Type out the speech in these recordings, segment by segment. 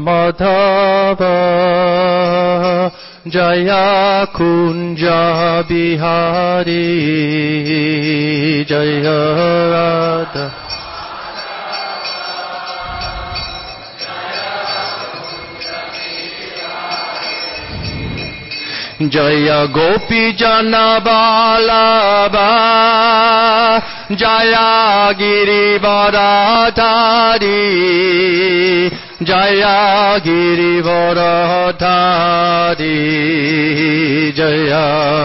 Madhava Jaya Kunja Bihari Jaya Radha Jaya Gopi Jana Vallabha Jaya Girivardhari Jaya Girivardhari Jaya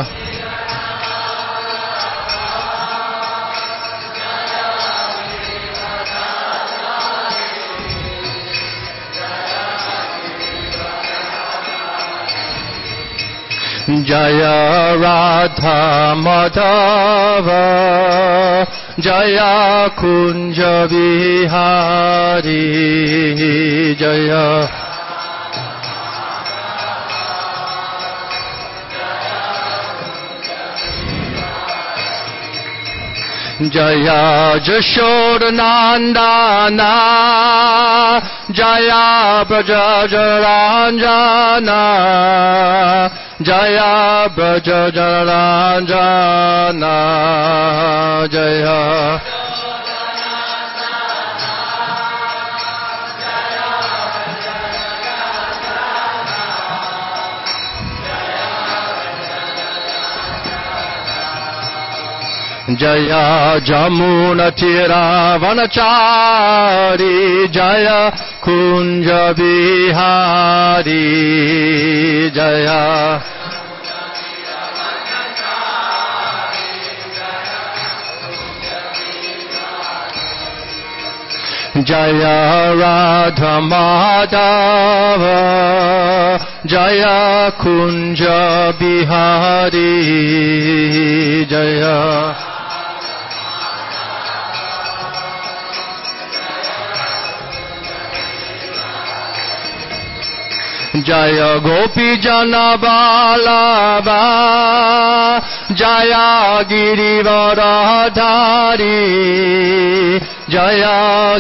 Jaya Radha Madhava Jaya Kunja Vihari Jaya Jaya Jashodanandana Jaya Brajajaranjana Jaya Brajajaranjana Jaya Jaya Jamuna Tira Vanachari Jaya Kunja Bihari Jaya Jaya Radha Madhava Jaya Kunja Bihari Jaya Jaya Gopi Jana Vallabha Jaya Girivardhari Jaya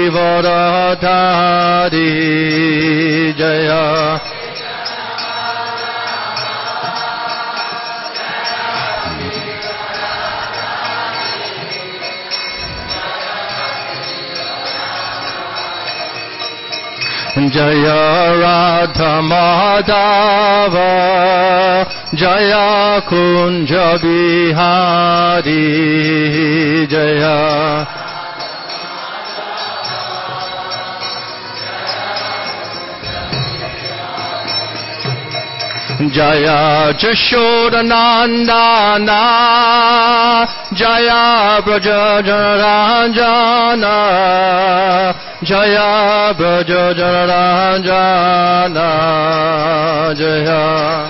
Girivardhari Jaya Jaya Radha Madhava Jaya Kunja Bihari Jaya Jaya Jashodanandana Jaya Brajajaranjana Jaya Brajajaranjana Jaya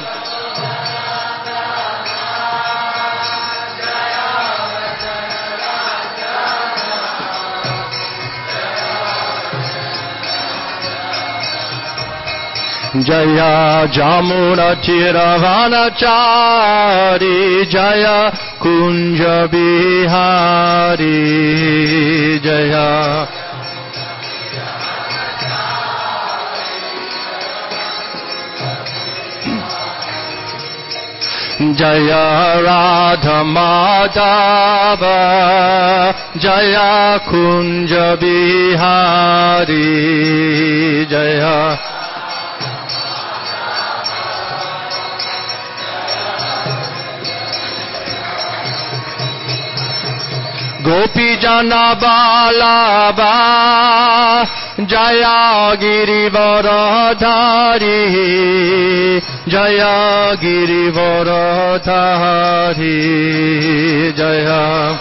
Jaya Jamuna Tira Vanachari Jaya Kunja Bihari Jaya Jaya Radha Madhava Jaya Kunja Bihari Jaya Gopi Jana Vallabha Jaya Girivardhari Jaya Girivardhari Jaya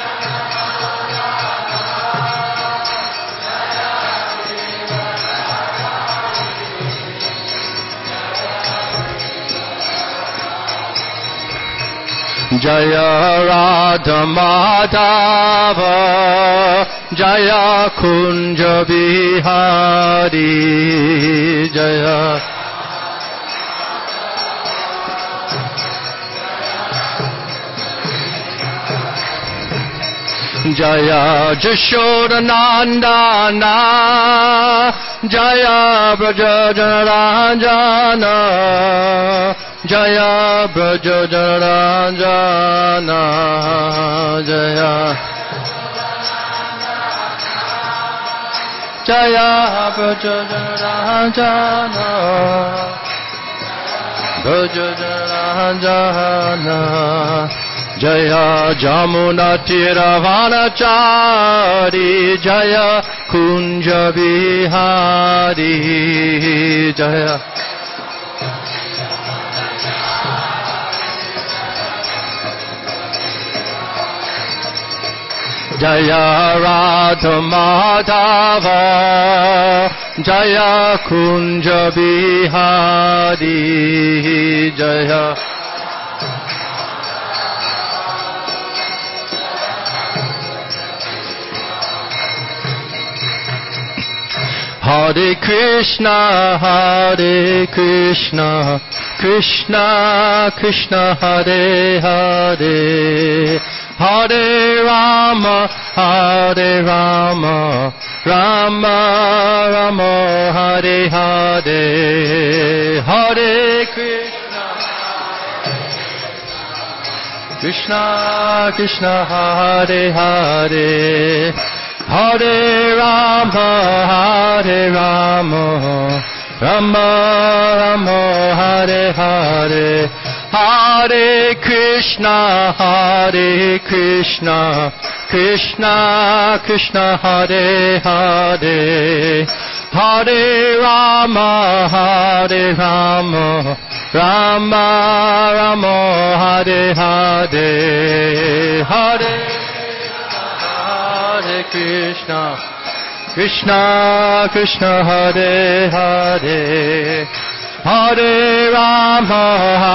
Jaya Radha Madhava Jaya Kunja Bihari Jaya Jaya Jashodanandana Jaya Braja Janaranjana Jaya Braja Janaranjana Jaya Jaya Braja Janaranjana Braja Janaranjana Jaya Jamuna Tiravanachari Jaya Kunja Bihari Jaya Jaya Radha Madhava Jaya Kunja Bihari Jaya Hare Krishna, Krishna Krishna, Hare Hare, Hare Rama, Rama Rama, Hare Hare, Hare Krishna, Krishna Hare Hare, Hare Rama, Rama Rama, Hare Hare, Hare Krishna, Krishna Krishna, Hare Hare, Hare Rama, Rama Rama, Hare Hare, Hare Krishna, Krishna Hare Hare, Hare Rama,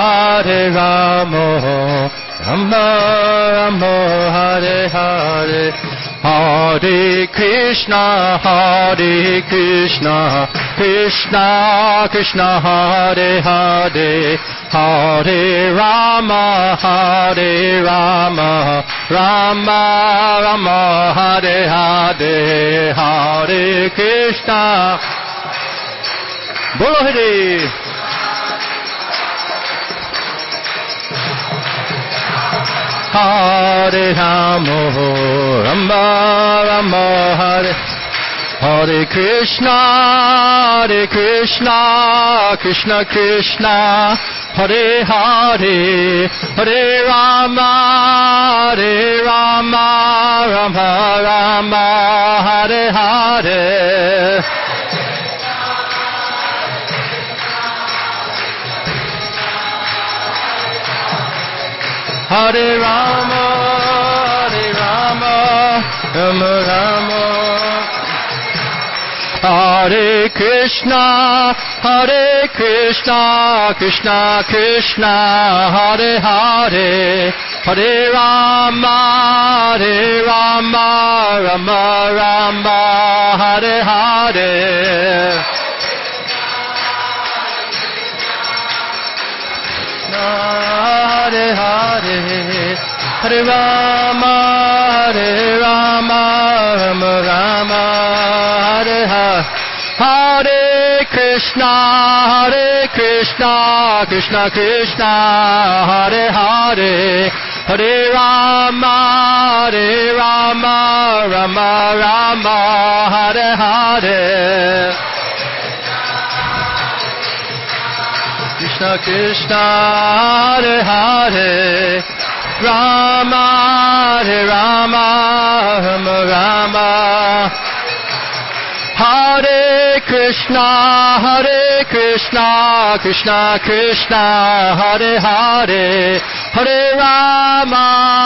Rama Rama, Hare Hare, Hare Krishna, Krishna Hare Hare, Hare Rama, Rama Rama, Hare Hare, Hare Krishna. Bolo Hare. Hare Rama, Rama Hare, Hare Krishna, Krishna Krishna, Hare Hare, Hare Rama, Rama Rama, Hare Hare. Hare Rama, Rama Rama, Hare Krishna, Krishna Krishna, Hare Hare, Hare Rama, Rama Rama, Hare Hare. Hare Hare, Hare Rama, Rama Rama, Hare Hare, Hare Krishna, Krishna Krishna, Hare Hare, Hare Rama, Rama Rama, Hare Hare. Krishna Krishna, Hare Hare, Rama Rama, Rama Hare Krishna, Krishna Krishna, Hare Hare, Hare Rama,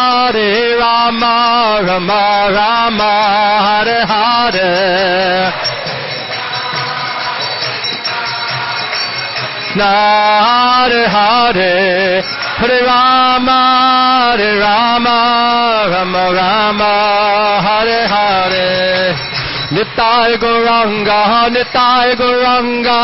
Rama Rama, Hare Hare. Hare Hare, Hare Rama, Rama Hare Hare. Nitai Gauranga, Nitai Gauranga,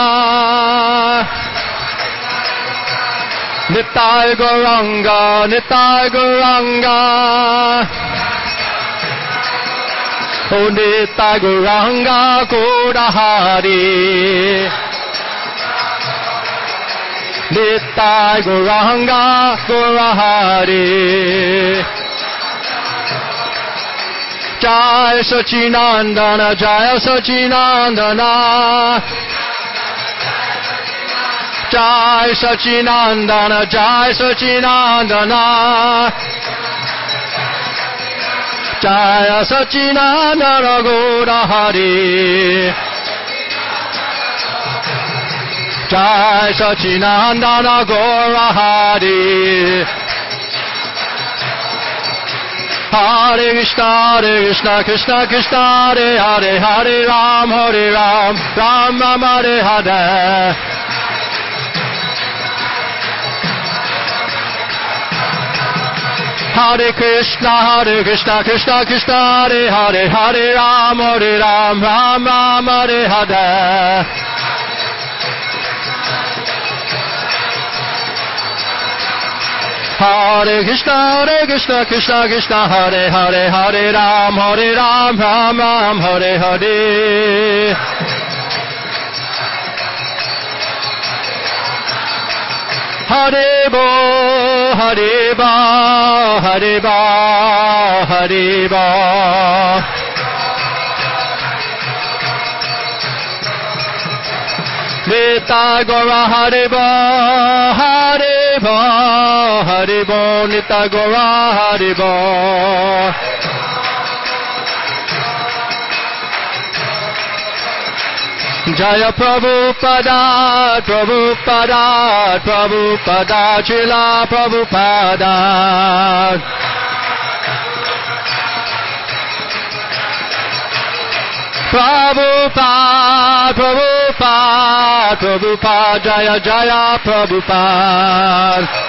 Nitai Gauranga, Nitai Gauranga, O Nitai Gauranga Gaurahari. Nitai Gauranga Gaurahari. Jai Sachinandana, Jai Sachinandana. Jai Sachinandana, Jai Sachinandana. Jai Sachinandana Gaurahari. Jai Sachinandana Gaurahari. Hare Krishna, Krishna Krishna, Hare Hare, Hare Ram, Ram Ram, Hare Hare. Hare Krishna, Krishna Krishna, Hare Hare, Hare Ram, Ram Ram, Hare Hare. Hare Krishna, Krishna Krishna, Hare Hare, Hare Ram, Ram Ram, Hare Hare. Hare Bo, Hare Ba, Hare Ba, Hare Ba. Nitai Gaura Hare Ba, Hare Ba, Hare Ba, Nitai Gaura Hare Ba. Jaya Prabhupada, Prabhupada, Prabhupada, Chila Prabhupada. Prabhupada, Prabhupada, Prabhupada, Jaya Jaya Prabhupada.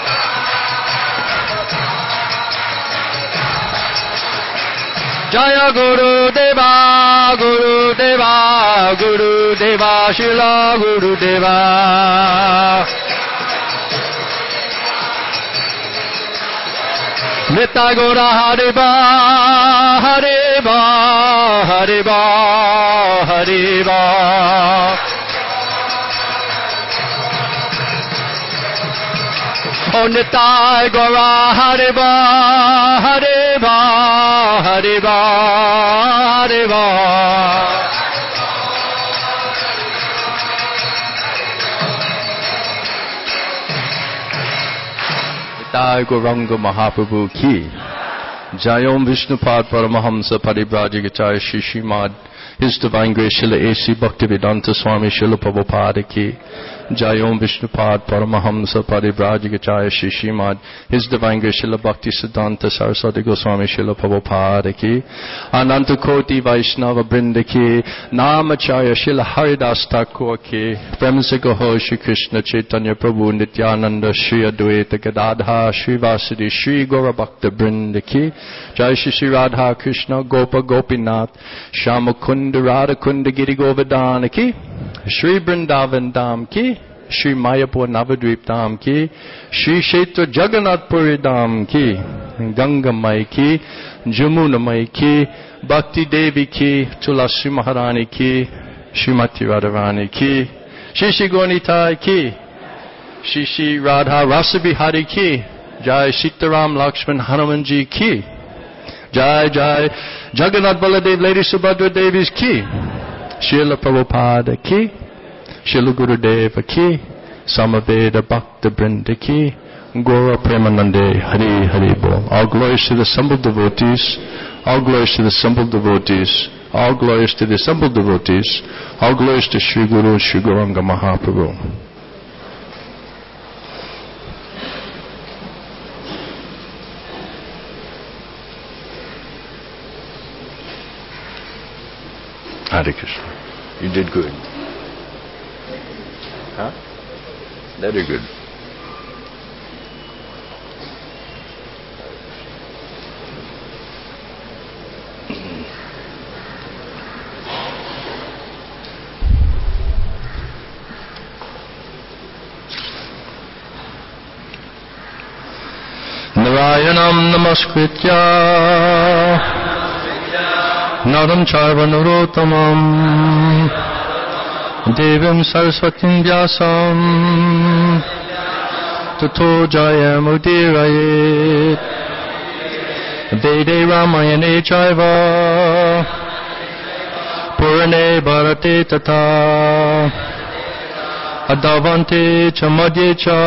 Jaya Guru Deva, Guru Deva, Guru Deva, Shila Guru Deva. Nitai Gaura Hare Ba, Hare Ba, Hare Ba, Hare Ba. O Nitai Gaura Hare Ba, Hare Ba, Hare Ba, Hare Ba. Nitai Gauranga Mahaprabhu ki. Jayom Vishnupad Paramahamsa Paribrajagacharya Shishimad. His Divine Grace Srila A.C. Bhaktivedanta Swami Srila Prabhupada ki. Jayom Vishnupad Paramahamsa Paribrajagacharya Shishimad. His Divine Grace Srila Bhakti Siddhanta Saraswati Goswami Srila Prabhupada ki. Ananta Koti Vaishnava Brinda ki. Namacharya Srila Haridas Thakur ki. Premsikaho Shri Krishna Chaitanya Prabhu Nityananda Shri Advaita Gadadha Shri Vasudi Shri Gaura Bhakta Brinda ki. Jai Shri Radha Krishna Gopa Gopinath Shama Kunda Radha Kunda Giri Govardhana ki. Shri Vrindavan Dham ki. Shri Mayapur Navadvip Dham ki. Shri Kshetra Jagannath Puri Dham ki. Ganga Mai ki. Jamuna Mai ki. Bhakti Devi ki. Tulasi Maharani ki. Srimati Radharani ki. Shri Shri Gauranitai ki. Shri Shri Radha Rasa Bihari ki. Jai Sitaram Lakshman Hanumanji ki. Jai Jai Jagannath Baladev Lady Subhadra Devi's ki. Srila Prabhupada ki. Srila Gurudeva ki. Samaveda Bhakta Brinda ki. Gaura Premanande Hari Hari Bol. All glories to the assembled devotees. All glories to the assembled devotees. All glories to the assembled devotees. All glories to Sri Guru Sri Gauranga Mahaprabhu. Hare Krishna. You did good. Huh? Very good. Narayanam Namaskritya Naram Charva Narottamam Devim Saraswatim Vyasam Tato Jayam Udirayet Vede Ramayane Chaiva Purane Bharate Tata Adavante Chamadye Cha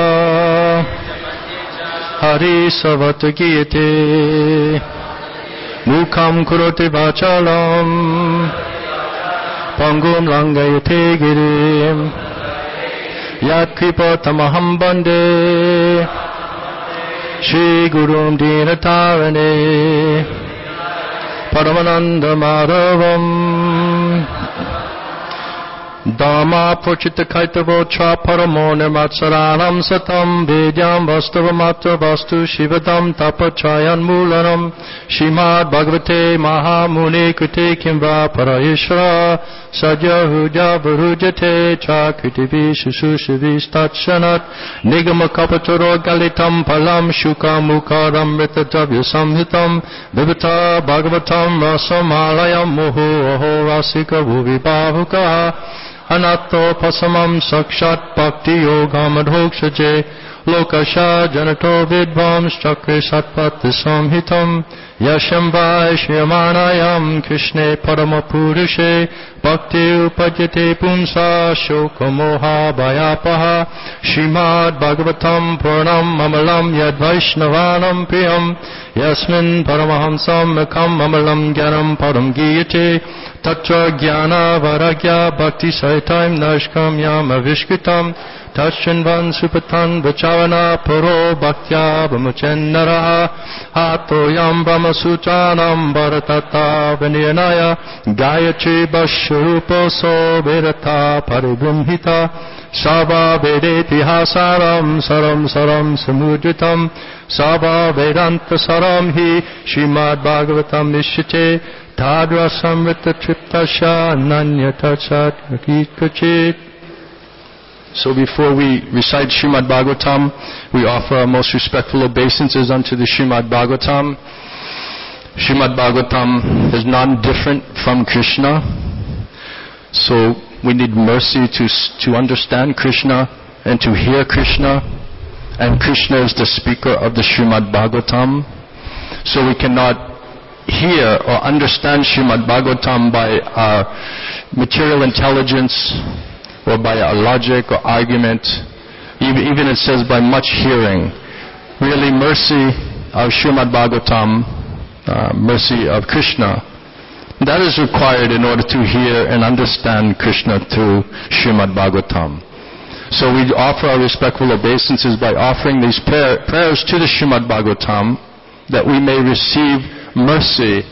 Hari Savatagiyate Mukham Kurote Vachalam Pangum Langayate Girim Yat Kripa Tamaham Bande Shri Gurum Dinatarane Paramananda Madhavam Dhamma Prochita Kaitavo Cha Paramo Nirmatsaranam Satam Vedyam Vastavamatra Vastu Shivadam Tapachayan Mulanam Shrimad Bhagavate Mahamuni Kriti Kimva Parayeshvara Sadya Huja Varujate Cha Kritivi Shushushvi Statshanat Nigama Kapaturo Galitam Palam Shuka Mukaram Ritadavya Samhitam Vivata Bhagavatam Rasamalayam Muhu Aho Rasika Bhuvipavuka Anato Pasamam Sakshat Bhakti Yogam Adhokshaje Lokasha Janato Vidvam Chakre Satpati Samhitam Yashambhai Shriyamanayam Krishne Paramapurushe Bhakti Upajate Pumsa Shokamoha Bhayapaha Srimad Bhagavatam Purnam Amalam Yad Vaishnavanam Priyam Yasmin Paramahamsam Ekam Amalam Gyanam Param Giyate Tatra Jnana Varagya Bhakti Saitam Nashkam Yam Avishkitam Tachanvan Supatan Vachavana Paro Bhaktya Vamuchendara Hato Yam Brahma Sutranam Bharatata Vinyanaya Gayatri Bashurupo So Vedata Paribramhita Sava Vedeti Hasaram Saram Saram Samudritam Sava Vedanta Saram Hi Srimad Bhagavatam Nishyate Tadra Samrita Triptasha Nanyata Sat Kachit. So before we recite Srimad Bhagavatam, we offer our most respectful obeisances unto the Srimad Bhagavatam. Srimad Bhagavatam is non-different from Krishna. So we need mercy to understand Krishna and to hear Krishna. And Krishna is the speaker of the Srimad Bhagavatam. So we cannot hear or understand Srimad Bhagavatam by our material intelligence or by our logic or argument. Even it says by much hearing. Really mercy of Srimad Bhagavatam, mercy of Krishna, that is required in order to hear and understand Krishna through Srimad Bhagavatam. So we offer our respectful obeisances by offering these prayers to the Srimad Bhagavatam that we may receive mercy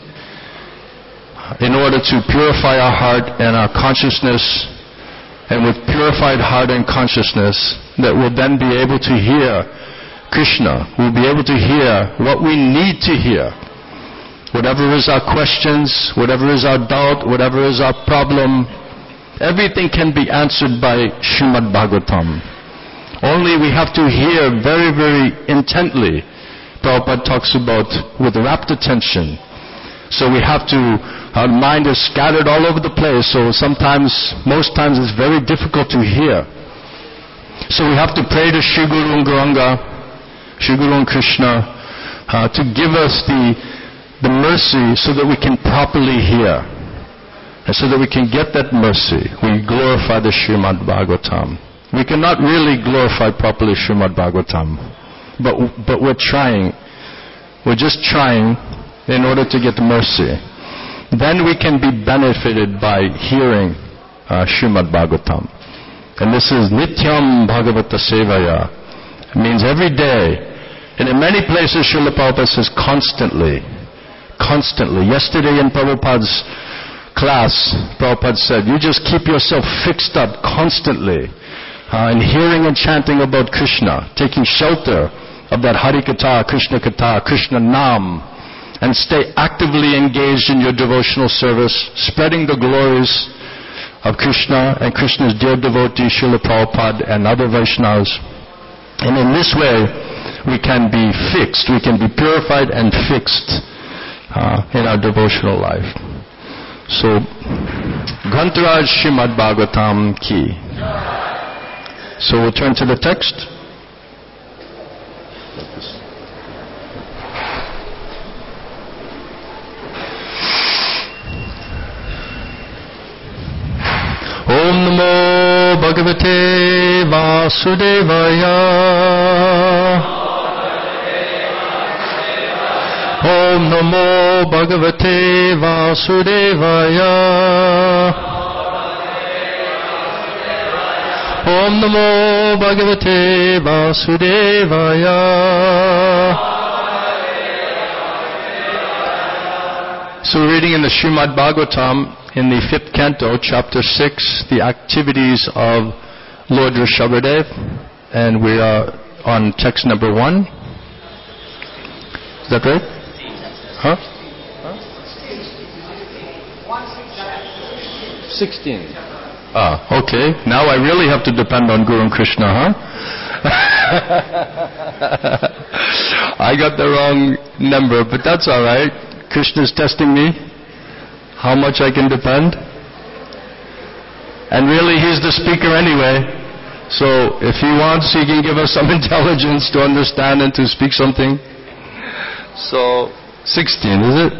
in order to purify our heart and our consciousness, and with purified heart and consciousness that we'll then be able to hear Krishna. We'll be able to hear what we need to hear. Whatever is our questions, whatever is our doubt, whatever is our problem, everything can be answered by Srimad Bhagavatam. Only we have to hear very, very intently. Prabhupada talks about with rapt attention. So we have to, our mind is scattered all over the place, so sometimes, most times it's very difficult to hear. So we have to pray to Shri Guru Gauranga, Shri Guru Krishna, to give us the mercy so that we can properly hear. And so that we can get that mercy, we glorify the Srimad Bhagavatam. We cannot really glorify properly Srimad Bhagavatam. But we're trying. We're just trying in order to get mercy. Then we can be benefited by hearing Srimad Bhagavatam. And this is Nityam Bhagavata Sevaya. It means every day. And in many places Srila Prabhupada says constantly. Constantly. Yesterday in Prabhupada's class, Prabhupada said, you just keep yourself fixed up constantly in hearing and chanting about Krishna, taking shelter of that Hari Katha, Krishna Katha, Krishna Nam, and stay actively engaged in your devotional service, spreading the glories of Krishna and Krishna's dear devotee, Srila Prabhupada and other Vaishnavas. And in this way, we can be fixed, we can be purified and fixed in our devotional life. So, Grantaraj Srimad Bhagavatam ki. So we'll turn to the text. Om Namo Bhagavate Vasudevaya. Om Namo Bhagavate Vasudevaya. Om Namo Bhagavate Vasudevaya. So we're reading in the Srimad Bhagavatam in the 5th canto, chapter 6, the activities of Lord Rishabhadev, and we are on text number 1. Is that right? Huh? 16. Okay. Now I really have to depend on Guru and Krishna, huh? I got the wrong number, but that's all right. Krishna's testing me, how much I can depend. And really, he's the speaker anyway. So if he wants, he can give us some intelligence to understand and to speak something. So, 16, is it?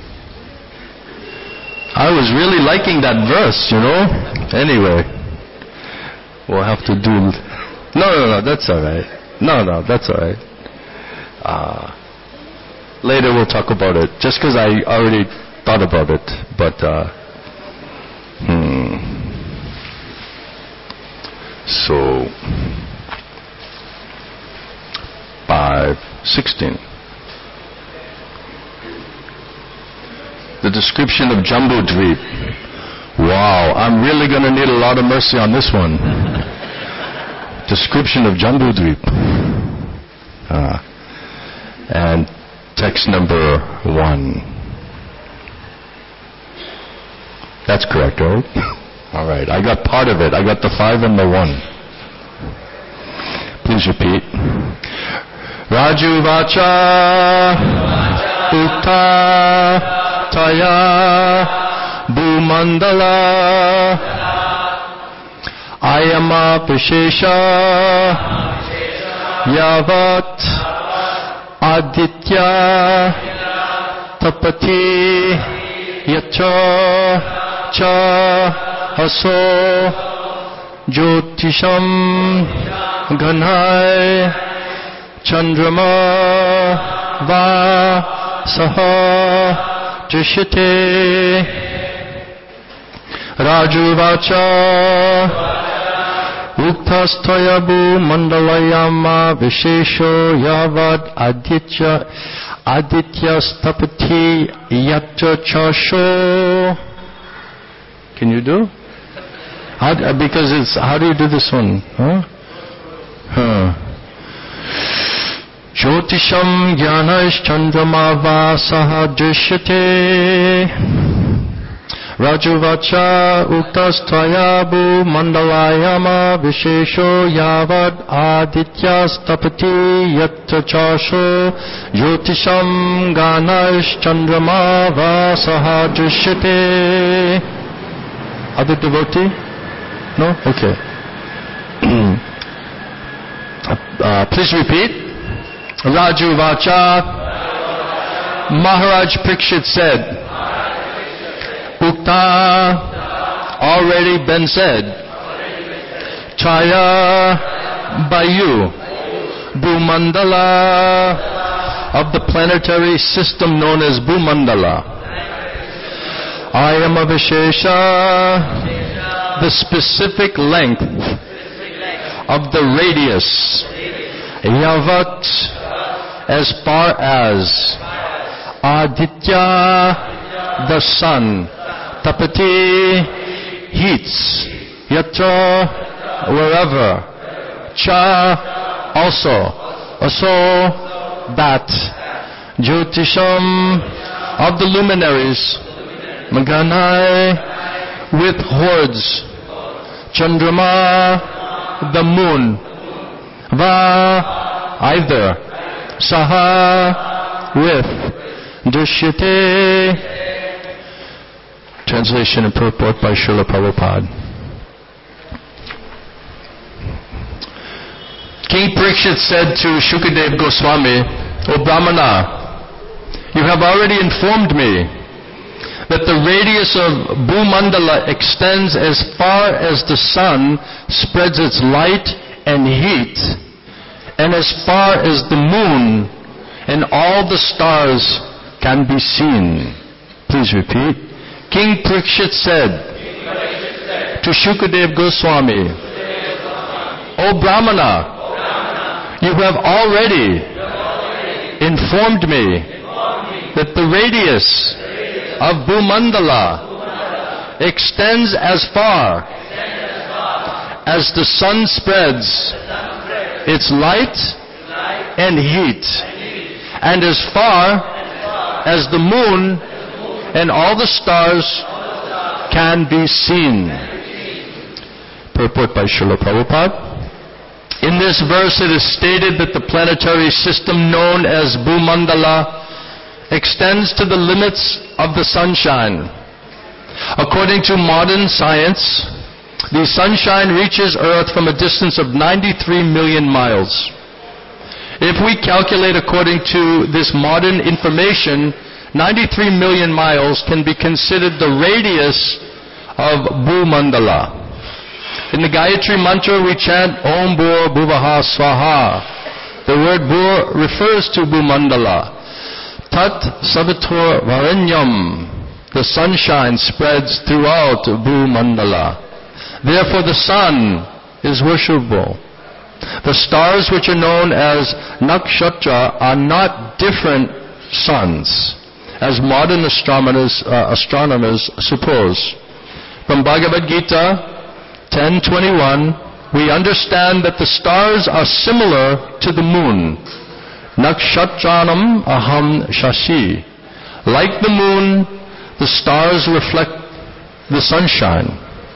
I was really liking that verse, you know. Anyway, we'll have to do... No, that's all right. No, that's all right. Later we'll talk about it, just because I already thought about it. But, So, 5:16. The description of Jambudvip. Wow, I'm really going to need a lot of mercy on this one. Description of Jambudvip. And text number 1. That's correct, right? All right, I got part of it. I got the 5 and the 1. Please repeat. Raju Vacha Ukta Taya Bhumandala Ayama Vishesha Yavat Aditya Tapati Yacha Cha Aso Jyotisham Ganhai Chandrama Va Saha Jishite Rajuvacha Uktastayabu Mandalayama Vishesho Yavad Aditya Stapati Yacha Chasho. Can you do? Because it's, how do you do this one? Jyotisham Jnanash Chandrama Vasaha Drishyate Rajuvacha Uktastayabu Mandalayama Vishesho Yavad Aditya Stapati Yattachasho Jyotisham Ganash Chandrama Vasaha Drishyate. Other devotee? No? Okay. Please repeat. Raju Vacha. Maharaj Parikshit said, Ukta, already been said. Chaya, by you. Bhumandala, of the planetary system known as Bhumandala. I am a Vishesha, the specific length of the radius. Yavat, as far as Aditya, the sun. Tapati, heats. Yatra, wherever. Cha, also. Aso, that. Jyotisham, of the luminaries. Maganai, with hordes. Chandrama, the moon. Va, either. Saha, with. Drishyate, Translation and purport by Srila Prabhupada. King Parikshit said to Shukadev Goswami, O Brahmana, you have already informed me that the radius of Bhumandala extends as far as the sun spreads its light and heat, and as far as the moon and all the stars can be seen. Please repeat. King Parikshit said to Shukadev Goswami, O Brahmana, you have already informed me that the radius of Bhumandala extends as far as the sun spreads its light and heat, and as far as the moon and all the stars can be seen. Purport by Srila Prabhupada. In this verse it is stated that the planetary system known as Bhumandala extends to the limits of the sunshine. According to modern science, the sunshine reaches Earth from a distance of 93 million miles. If we calculate according to this modern information, 93 million miles can be considered the radius of Bhumandala. In the Gayatri Mantra we chant Om Bhur Bhuvaha Swaha. The word Bhur refers to Bhumandala. Tat Savitur Varenyam. The sunshine spreads throughout Bhumandala. Therefore the sun is worshipable. The stars, which are known as nakshatra, are not different suns, as modern astronomers suppose. From Bhagavad Gita 10:21, we understand that the stars are similar to the moon. Nakshatranam aham shashi. Like the moon, the stars reflect the sunshine.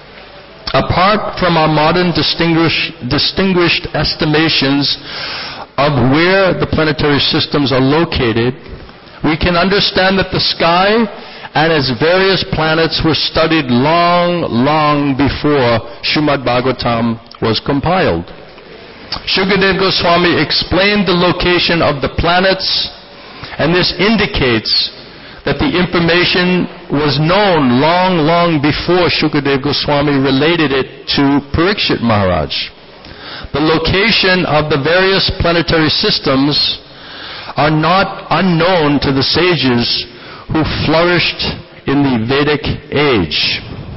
Apart from our modern distinguished estimations of where the planetary systems are located, we can understand that the sky and its various planets were studied long before Srimad Bhagavatam was compiled. Shukadev Goswami explained the location of the planets, and this indicates that the information was known long before Shukadev Goswami related it to Parikshit Maharaj. The location of the various planetary systems are not unknown to the sages who flourished in the Vedic age.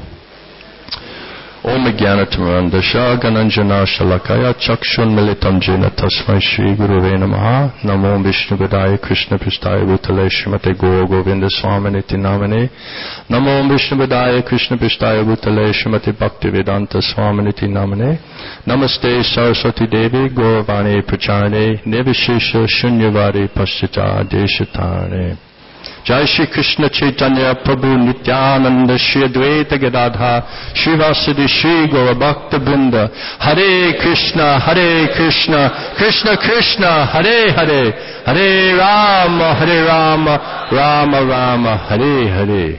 Om Jnanatamrandasha Gananjana Shalakaya Chakshun Militam Jena Tasmai Shri Gurave Namaha Namo Vishnu Padaya Krishna Pristaya Bhutale Srimate Gaura Govinda Swaminiti Namane Namo Vishnu Padaya Krishna Pristaya Bhutale Srimate Bhaktivedanta Swaminiti Namane Namaste Saraswati Devi Gauravani Pracharane Nivishesha Shunyavadi Paschita Deshatarane. Jai Shri Krishna Chaitanya Prabhu Nityananda Shri Advaita Gadadha Shri Vasudi Shri Gaura Bhakta Vrinda. Hare Krishna Krishna Krishna Hare Hare Hare Rama Rama Rama Hare Hare.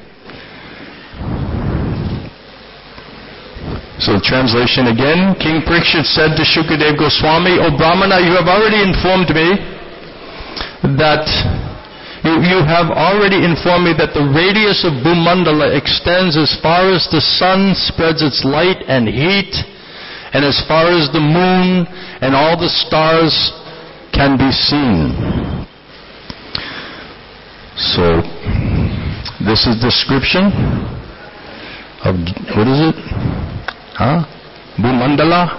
So the translation again. King Parikshit said to Shukadev Goswami, O Brahmana, you have already informed me that You have already informed me that the radius of Bhumandala extends as far as the sun spreads its light and heat, and as far as the moon and all the stars can be seen. So, this is description of, what is it? Bhumandala.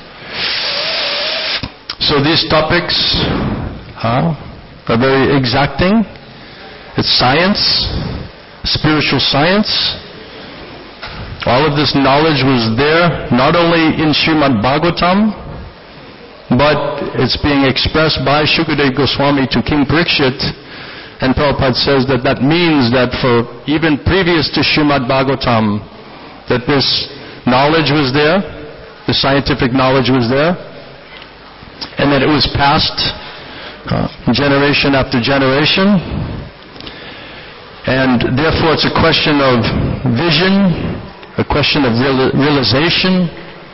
So these topics, are very exacting. It's science, spiritual science. All of this knowledge was there, not only in Srimad Bhagavatam, but it's being expressed by Shukadev Goswami to King Parikshit. And Prabhupada says that means that for even previous to Srimad Bhagavatam, that this knowledge was there, the scientific knowledge was there, and that it was passed generation after generation. And therefore it's a question of vision, a question of realization.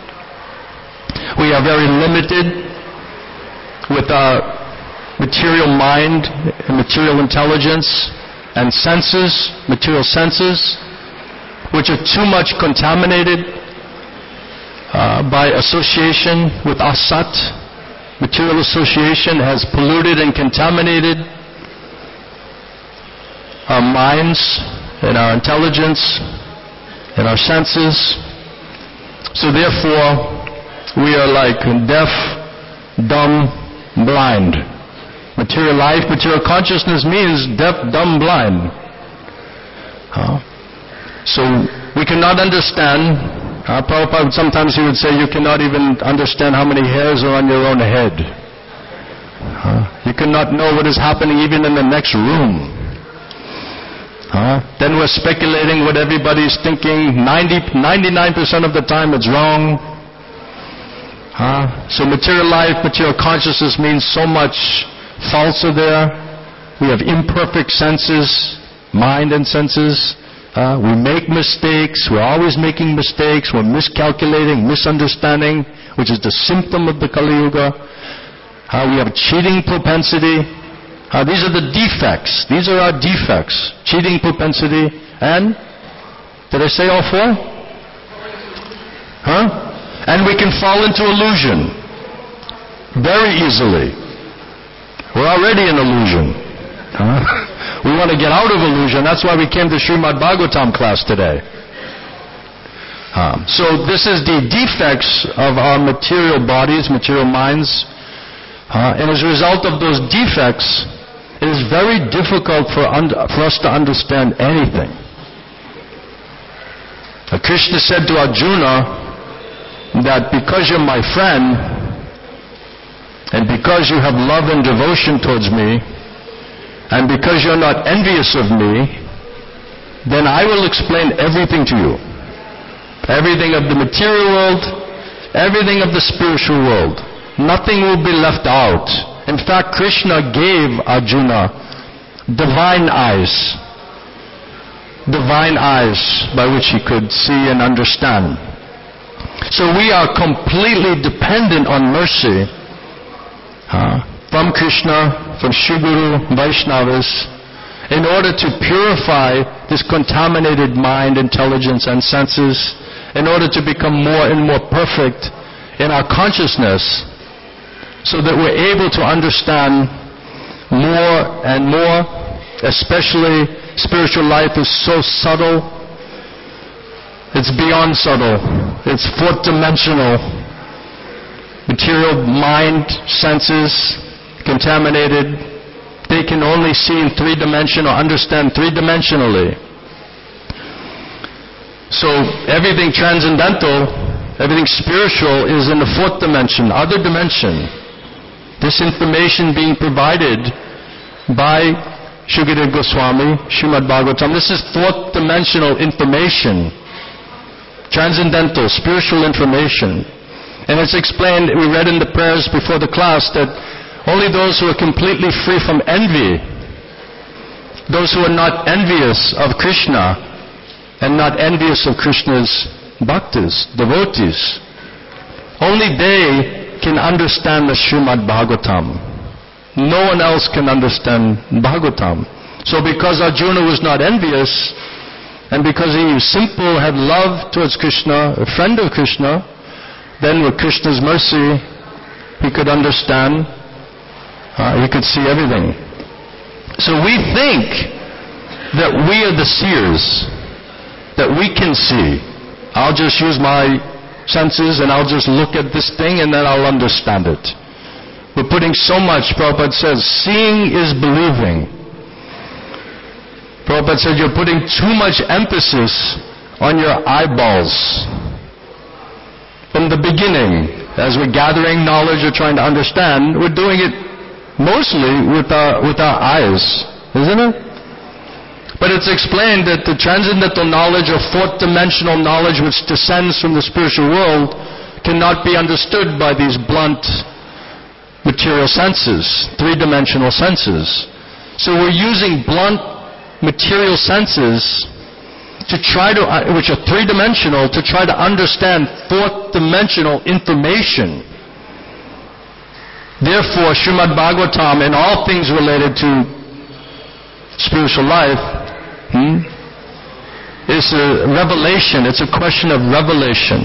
We are very limited with our material mind and material intelligence and senses, material senses, which are too much contaminated by association with asat. Material association has polluted and contaminated our minds and our intelligence and our senses. So therefore, we are like deaf, dumb, blind. Material life, material consciousness means deaf, dumb, blind. So we cannot understand. Prabhupada, sometimes he would say, you cannot even understand how many hairs are on your own head. You cannot know what is happening even in the next room. Then we're speculating what everybody's thinking. 99% of the time it's wrong. So material life, material consciousness means so much faults are there. We have imperfect senses, mind and senses. We make mistakes. We're always making mistakes. We're miscalculating, misunderstanding, which is the symptom of the Kali Yuga. We have cheating propensity. These are the defects. These are our defects. Cheating propensity. And? Did I say all four? And we can fall into illusion very easily. We're already in illusion. We want to get out of illusion. That's why we came to Srimad Bhagavatam class today. So this is the defects of our material bodies, material minds. And as a result of those defects, it is very difficult for us to understand anything. Krishna said to Arjuna that because you're my friend, and because you have love and devotion towards me, and because you're not envious of me, then I will explain everything to you. Everything of the material world, everything of the spiritual world. Nothing will be left out. In fact, Krishna gave Arjuna divine eyes by which he could see and understand. So we are completely dependent on mercy from Krishna, from Shri Guru, Vaishnavas, in order to purify this contaminated mind, intelligence, and senses, in order to become more and more perfect in our consciousness, so that we're able to understand more and more. Especially spiritual life is so subtle. It's beyond subtle. It's fourth dimensional. Material mind, senses, contaminated. They can only see in 3-dimensional, understand 3-dimensionally. So everything transcendental, everything spiritual is in the fourth dimension, other dimension. This information being provided by Shukadeva Goswami, Srimad Bhagavatam, this is fourth dimensional information, transcendental, spiritual information. And it's explained, we read in the prayers before the class, that only those who are completely free from envy, those who are not envious of Krishna, and not envious of Krishna's bhaktas, devotees, only they can understand the Srimad Bhagavatam. No one else can understand Bhagavatam. So because Arjuna was not envious, and because he was simple, had love towards Krishna, a friend of Krishna, then with Krishna's mercy, he could understand, he could see everything. So we think that we are the seers, that we can see. I'll just use my senses and I'll just look at this thing and then I'll understand it. We're putting so much, Prabhupada says, seeing is believing. Prabhupada said you're putting too much emphasis on your eyeballs. From the beginning, as we're gathering knowledge or trying to understand, we're doing it mostly with our eyes, isn't it? But it's explained that the transcendental knowledge or fourth dimensional knowledge which descends from the spiritual world cannot be understood by these blunt material senses, 3-dimensional senses. So we're using blunt material senses to try to, which are three-dimensional, to try to understand fourth-dimensional information. Therefore, Srimad Bhagavatam and all things related to spiritual life is a revelation. It's a question of revelation.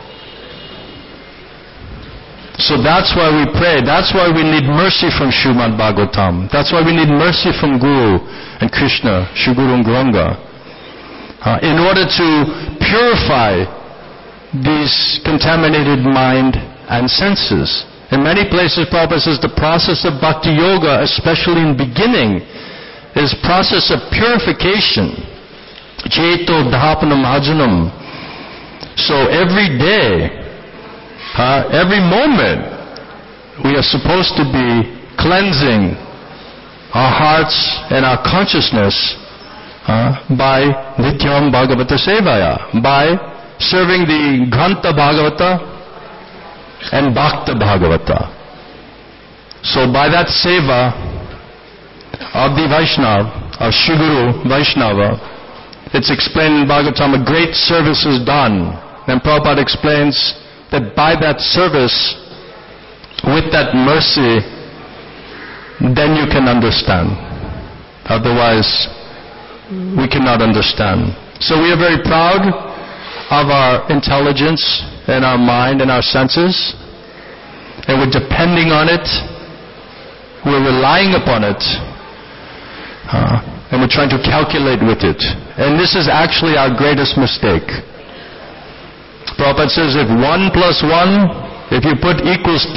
So that's why we pray. That's why we need mercy from Srimad Bhagavatam. That's why we need mercy from Guru and Krishna, Shri Guru and Gauranga, in order to purify these contaminated mind and senses. In many places, Prabhupada says the process of Bhakti Yoga, especially in beginning, is process of purification. Cheto dhapanam ajanam. So every day, every moment, we are supposed to be cleansing our hearts and our consciousness by Nityam Bhagavata Sevaya, by serving the Grantha Bhagavata and Bhakta Bhagavata. So by that seva of the Vaishnava, of Shri Guru Vaishnava, it's explained in Bhagavatam, a great service is done. And Prabhupada explains that by that service, with that mercy, then you can understand. Otherwise, we cannot understand. So we are very proud of our intelligence and our mind and our senses, and we're depending on it, we're relying upon it, and we're trying to calculate with it. And this is actually our greatest mistake. Prabhupada says if 1 plus 1, if you put equals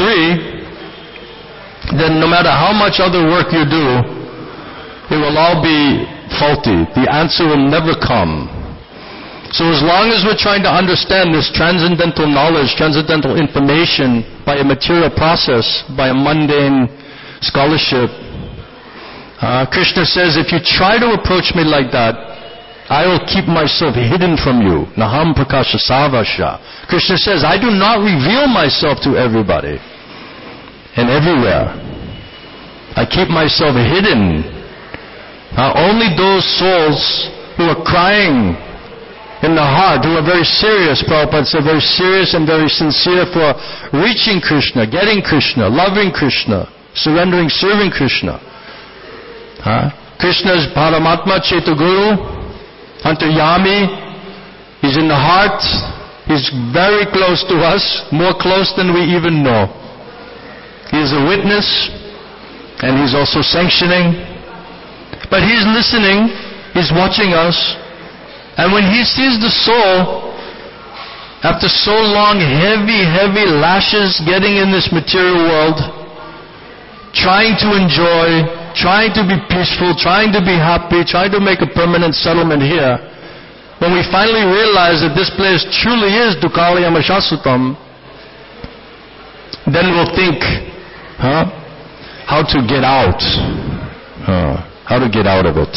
3, then no matter how much other work you do, it will all be faulty. The answer will never come. So as long as we're trying to understand this transcendental knowledge, transcendental information by a material process, by a mundane scholarship, Krishna says, if you try to approach me like that, I will keep myself hidden from you. Naham prakasha savasya. Krishna says, I do not reveal myself to everybody and everywhere. I keep myself hidden. Only those souls who are crying in the heart, who are very serious, Prabhupada said, very serious and very sincere for reaching Krishna, getting Krishna, loving Krishna, surrendering, serving Krishna. Krishna is Paramatma Chetaguru, Antaryami. He's in the heart. He's very close to us, more close than we even know. He is a witness, and he's also sanctioning. But he's listening, he's watching us. And when he sees the soul, after so long heavy lashes getting in this material world, trying to enjoy, trying to be peaceful, trying to be happy, trying to make a permanent settlement here, when we finally realize that this place truly is Dukkalayam Shashvatam, then we'll think, how to get out. How to get out of it.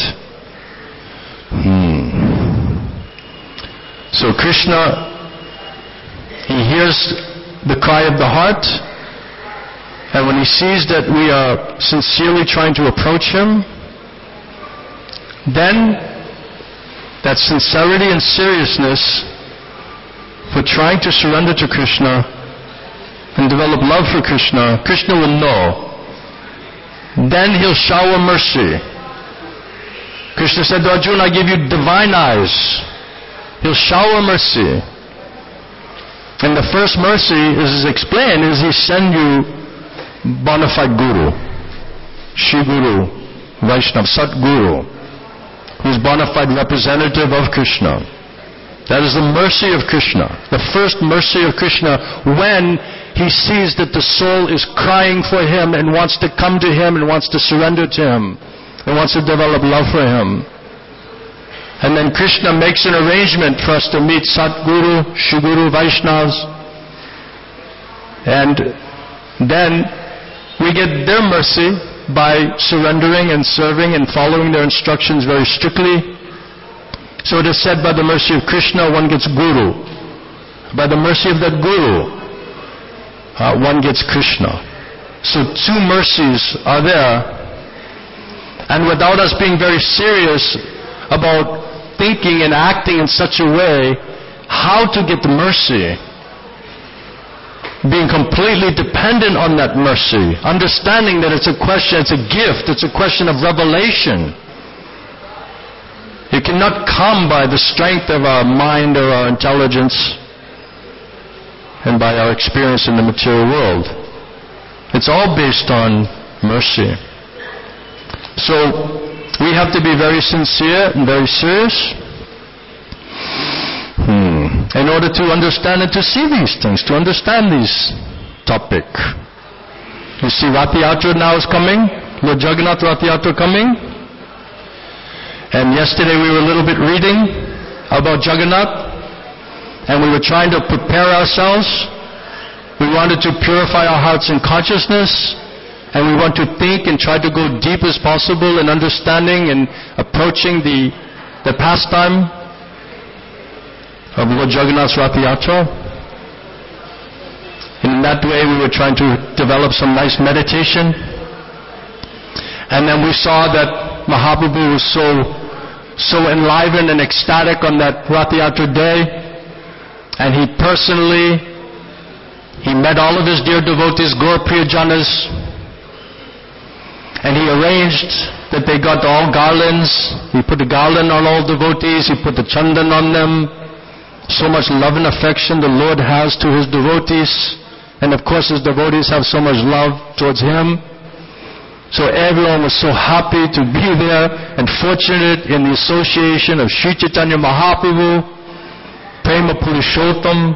So Krishna, he hears the cry of the heart, and when he sees that we are sincerely trying to approach him, then that sincerity and seriousness for trying to surrender to Krishna and develop love for Krishna, Krishna will know. Then he'll shower mercy. Krishna said to Arjuna, I give you divine eyes. He'll shower mercy. And the first mercy, as is explained, is he send you bona fide Guru, Shri Guru, Vaishnava, Sat Guru, who's bona fide representative of Krishna. That is the mercy of Krishna. The first mercy of Krishna when he sees that the soul is crying for him and wants to come to him and wants to surrender to him and wants to develop love for him. And then Krishna makes an arrangement for us to meet Satguru, Shri Guru, Vaishnavas. And then we get their mercy by surrendering and serving and following their instructions very strictly. So it is said, by the mercy of Krishna, one gets Guru. By the mercy of that Guru, one gets Krishna. So two mercies are there. And without us being very serious about thinking and acting in such a way how to get the mercy. Being completely dependent on that mercy. Understanding that it's a question, it's a gift, it's a question of revelation. It cannot come by the strength of our mind or our intelligence and by our experience in the material world. It's all based on mercy. So, we have to be very sincere and very serious in order to understand and to see these things, to understand this topic. You see, Rath Yatra now is coming. Lord Jagannath Rath Yatra coming. And yesterday we were a little bit reading about Jagannath, and we were trying to prepare ourselves. We wanted to purify our hearts and consciousness, and we want to think and try to go deep as possible in understanding and approaching the pastime of Lord Jagannath's Rath Yatra. In that way we were trying to develop some nice meditation. And then we saw that Mahaprabhu was so enlivened and ecstatic on that Rath Yatra day. And he met all of his dear devotees, Gaur Priyajanas. And he arranged that they got all garlands. He put a garland on all devotees. He put the chandan on them. So much love and affection the Lord has to His devotees. And of course His devotees have so much love towards Him. So everyone was so happy to be there and fortunate in the association of Sri Chaitanya Mahaprabhu, Prema Purushottam.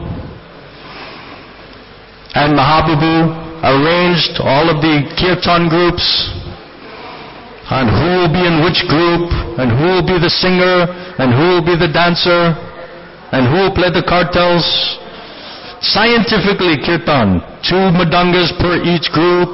And Mahaprabhu arranged all of the kirtan groups, and who will be in which group, and who will be the singer, and who will be the dancer, and who will play the kartals. Scientifically, kirtan, 2 madangas per each group.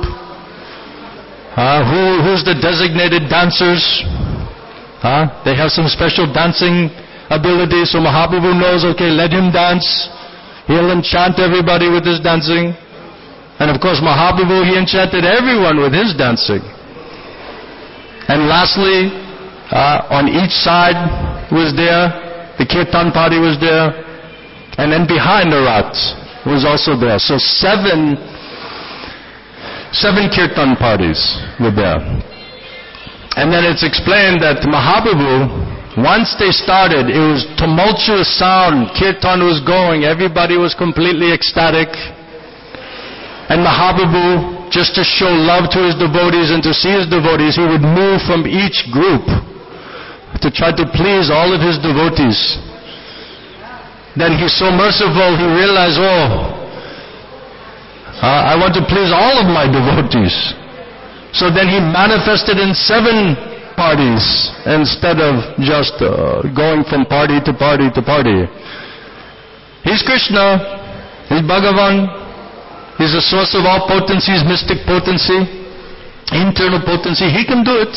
Who's the designated dancers? They have some special dancing ability, so Mahaprabhu knows, okay, let him dance. He'll enchant everybody with his dancing. And of course, Mahaprabhu, he enchanted everyone with his dancing. And lastly, on each side was there, the kirtan party was there, and then behind the Rath was also there. So seven kirtan parties were there. And then it's explained that Mahaprabhu, once they started, it was tumultuous sound, kirtan was going, everybody was completely ecstatic. And Mahaprabhu, just to show love to his devotees and to see his devotees, he would move from each group to try to please all of his devotees. Then he's so merciful, he realized, I want to please all of my devotees. So then he manifested in 7 parties instead of just going from party to party to party. He's Krishna, he's Bhagavan. He's the source of all potencies, mystic potency, internal potency. He can do it.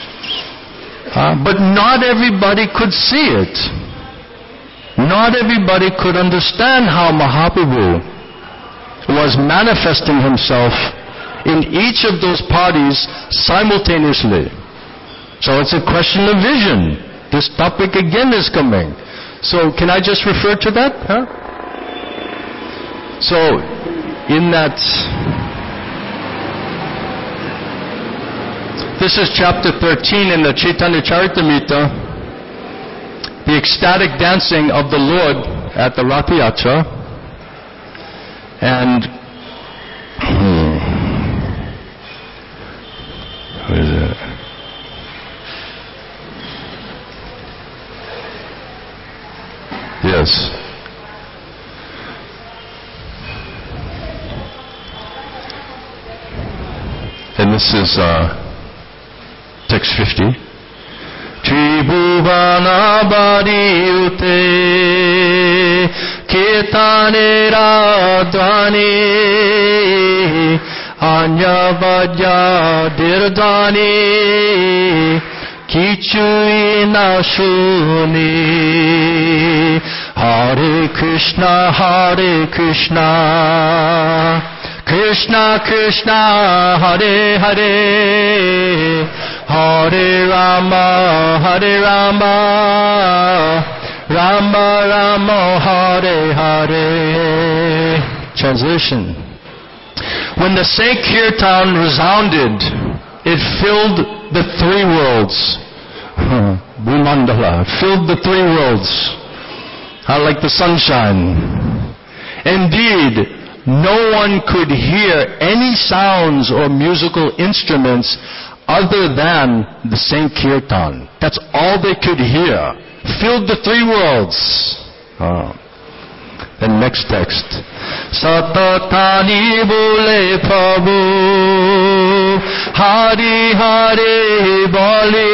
But not everybody could see it. Not everybody could understand how Mahaprabhu was manifesting himself in each of those parties simultaneously. So it's a question of vision. This topic again is coming. So can I just refer to that? So, in that, this is chapter 13 in the Chaitanya Charitamrita, the ecstatic dancing of the Lord at the Rath Yatra. And where is it? Yes. And this is text 50. Tribhuvana Bhadiyute Kirtane Radhani Anya Vadya Dirdhani Kichui Nashuni Hare Krishna Krishna Krishna Hare Hare Hare Rama, Hare Rama, Rama Rama, Hare Hare. Translation. When the Sankirtan resounded, it filled the three worlds. Bhumandala, filled the three worlds. Like the sunshine. Indeed, no one could hear any sounds or musical instruments other than the Sankirtan. That's all they could hear. Filled the three worlds. Then next text. Satatani bole Prabhu, Hari Hari bole,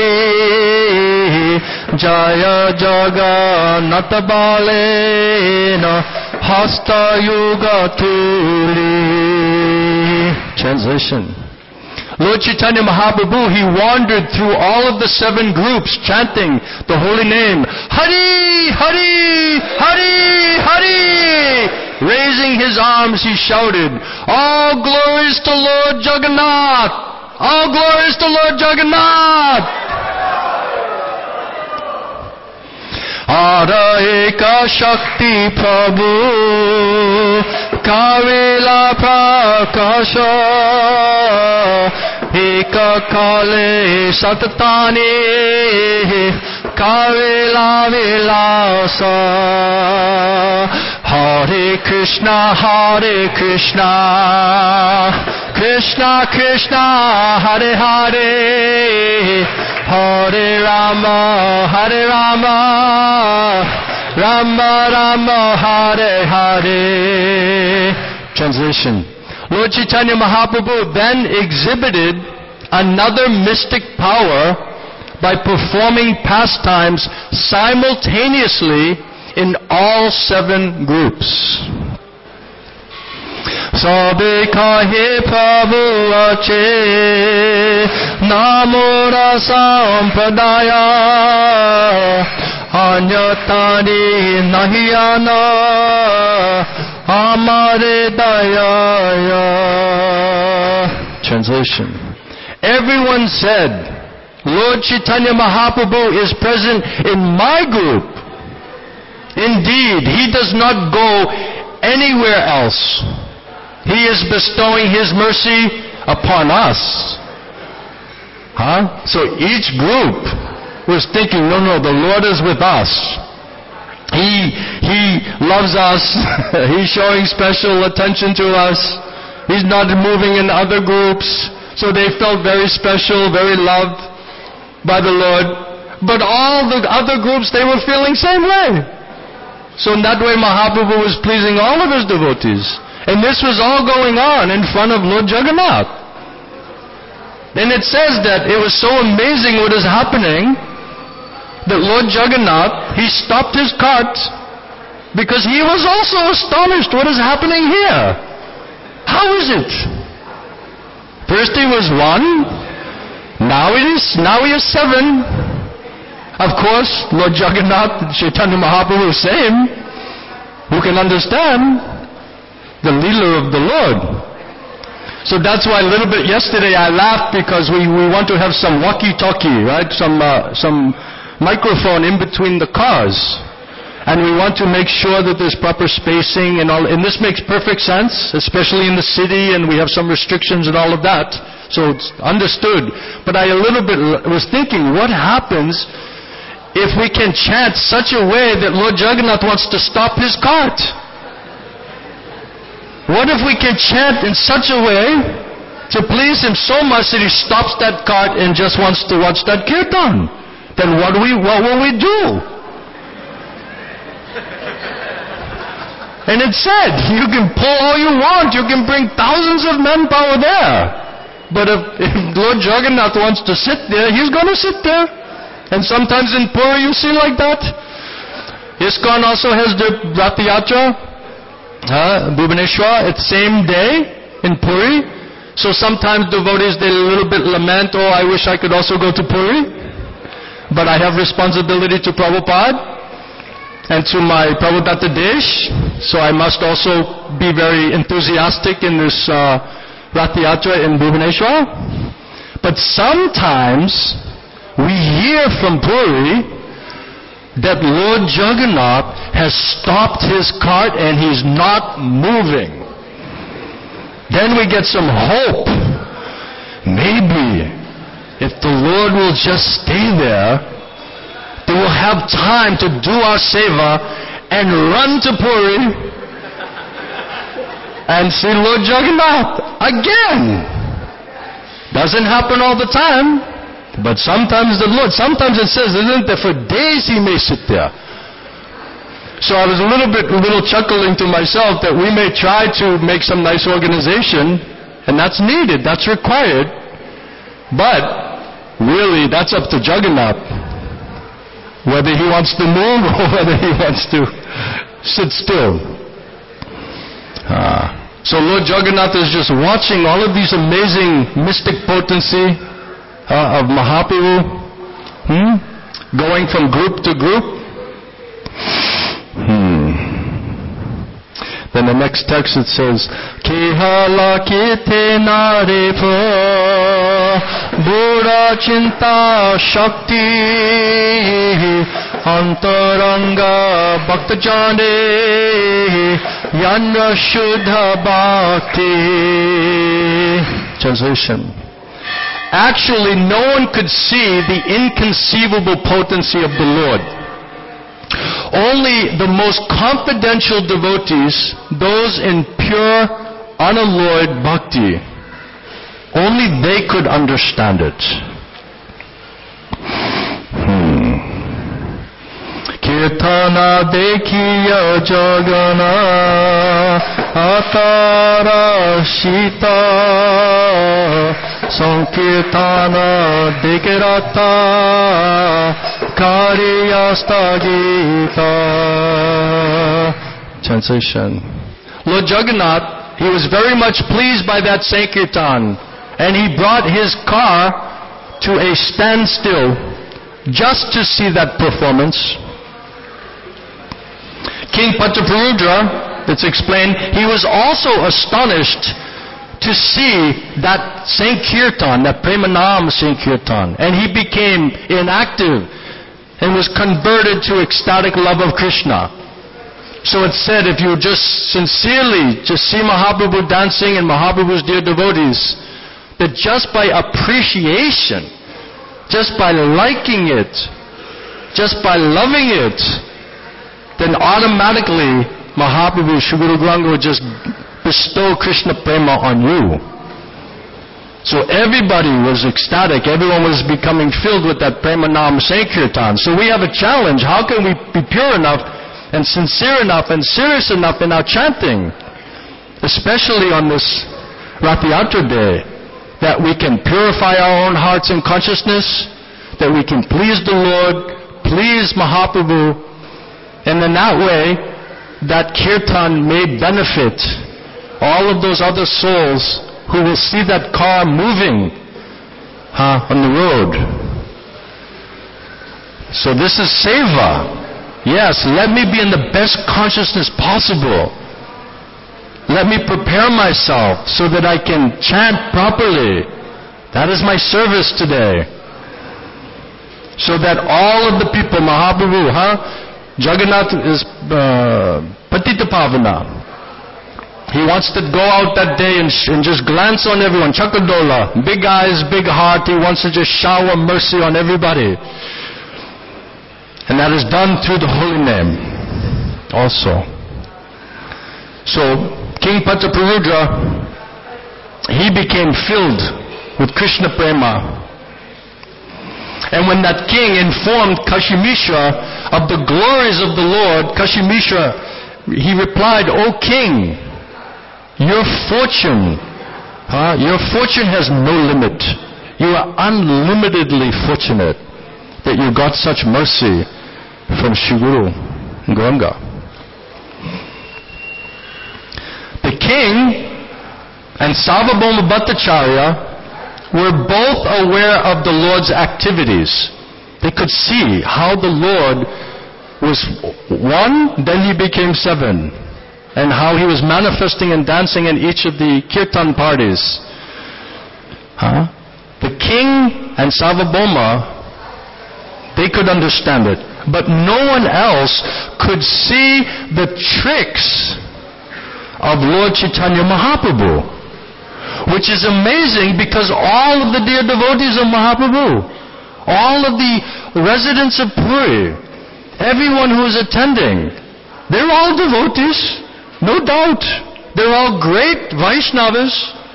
Jaya Jagannath bale, Hasta Yuga Tuli. Translation. Lord Chaitanya Mahaprabhu, he wandered through all of the 7 groups chanting the holy name, Hari, Hari, Hari, Hari. Raising his arms, he shouted, all glories to Lord Jagannath! All glories to Lord Jagannath! Ara Eka Shakti Prabhu, Kavila Prakasha, Eka Kale Satatani, Kavila Vilasa. Hare Krishna, Hare Krishna, Krishna Krishna, Hare Hare, Hare Rama, Hare Rama, Rama Rama, Hare Hare. Translation. Lord Chaitanya Mahaprabhu then exhibited another mystic power by performing pastimes simultaneously in all 7 groups. Sabe kahe Prabhu ache, Namora Sampradaya, Anyatani Nahiyana, Amare Dayaya. Translation. Everyone said, Lord Chaitanya Mahaprabhu is present in my group. Indeed, he does not go anywhere else. He is bestowing his mercy upon us. So each group was thinking, no, the Lord is with us. He loves us. He's showing special attention to us. He's not moving in other groups. So they felt very special, very loved by the Lord. But all the other groups, they were feeling same way. So in that way, Mahaprabhu was pleasing all of his devotees. And this was all going on in front of Lord Jagannath. And it says that it was so amazing what is happening that Lord Jagannath, he stopped his cart because he was also astonished what is happening here. How is it? First he was 1, now he is 7. Of course, Lord Jagannath, Chaitanya Mahaprabhu is same. Who can understand the Leela of the Lord? So that's why a little bit yesterday I laughed because we want to have some walkie-talkie, right? Some microphone in between the cars. And we want to make sure that there's proper spacing and all. And this makes perfect sense, especially in the city, and we have some restrictions and all of that. So it's understood. But I a little bit was thinking, what happens if we can chant such a way that Lord Jagannath wants to stop his cart? What if we can chant in such a way to please him so much that he stops that cart and just wants to watch that kirtan? Then what will we do? And it said, you can pull all you want, you can bring thousands of manpower there. But if Lord Jagannath wants to sit there, he's going to sit there. And sometimes in Puri you see like that. ISKCON also has the Rath Yatra, Bhubaneswar, it's same day in Puri. So sometimes devotees, they a little bit lament, oh, I wish I could also go to Puri. But I have responsibility to Prabhupada and to my Prabhupada Desh. So I must also be very enthusiastic in this Rath Yatra in Bhubaneswar. But sometimes we hear from Puri that Lord Jagannath has stopped his cart and he's not moving. Then we get some hope. Maybe if the Lord will just stay there, they will have time to do our seva and run to Puri and see Lord Jagannath again. Doesn't happen all the time. But sometimes sometimes it says, isn't it, for days he may sit there. So I was a little chuckling to myself that we may try to make some nice organization, and that's needed, that's required. But really, that's up to Jagannath, whether he wants to move or whether he wants to sit still. So Lord Jagannath is just watching all of these amazing mystic potency of Mahaprabhu, going from group to group. Then the next text it says, Kehala kite narepo Bura chinta shakti Antaranga bhakta jane Yanra shuddha bhakti. Translation. Actually, no one could see the inconceivable potency of the Lord. Only the most confidential devotees, those in pure, unalloyed bhakti, only they could understand it. Kirtana dekhiya jagana atara shita Sankirtana dekirata karyasta gita. Translation. Lord Jagannath, he was very much pleased by that Sankirtan, and he brought his car to a standstill just to see that performance. King Prataparudra, it's explained, he was also astonished to see that Sankirtan, that Premanam Sankirtan, and he became inactive and was converted to ecstatic love of Krishna. So it's said, if you just sincerely just see Mahaprabhu dancing and Mahaprabhu's dear devotees, that just by appreciation, just by liking it, just by loving it, then automatically Mahaprabhu, Shri Guru Gauranga would just bestow Krishna Prema on you. So everybody was ecstatic. Everyone was becoming filled with that Prema Nam Sankirtan. So we have a challenge. How can we be pure enough and sincere enough and serious enough in our chanting, especially on this Rathayatra day, that we can purify our own hearts and consciousness, that we can please the Lord, please Mahaprabhu, and in that way, that Kirtan may benefit all of those other souls who will see that car moving on the road. So this is seva. Yes, let me be in the best consciousness possible. Let me prepare myself so that I can chant properly. That is my service today. So that all of the people, Mahaprabhu, Jagannath is Patita Pavana. He wants to go out that day and just glance on everyone. Chakadola, big eyes, big heart. He wants to just shower mercy on everybody. And that is done through the holy name also. So, King Prataparudra, he became filled with Krishna Prema. And when that king informed Kashimishra of the glories of the Lord, Kashimishra, he replied, O king, your fortune has no limit. You are unlimitedly fortunate that you got such mercy from Shri Guru Gauranga. The king and Sarvabhauma Bhattacharya were both aware of the Lord's activities. They could see how the Lord was one, then he became seven, and how he was manifesting and dancing in each of the kirtan parties. The king and Sarvabhauma, they could understand it. But no one else could see the tricks of Lord Chaitanya Mahaprabhu. Which is amazing because all of the dear devotees of Mahaprabhu, all of the residents of Puri, everyone who is attending, they're all devotees, no doubt. They're all great Vaishnavas.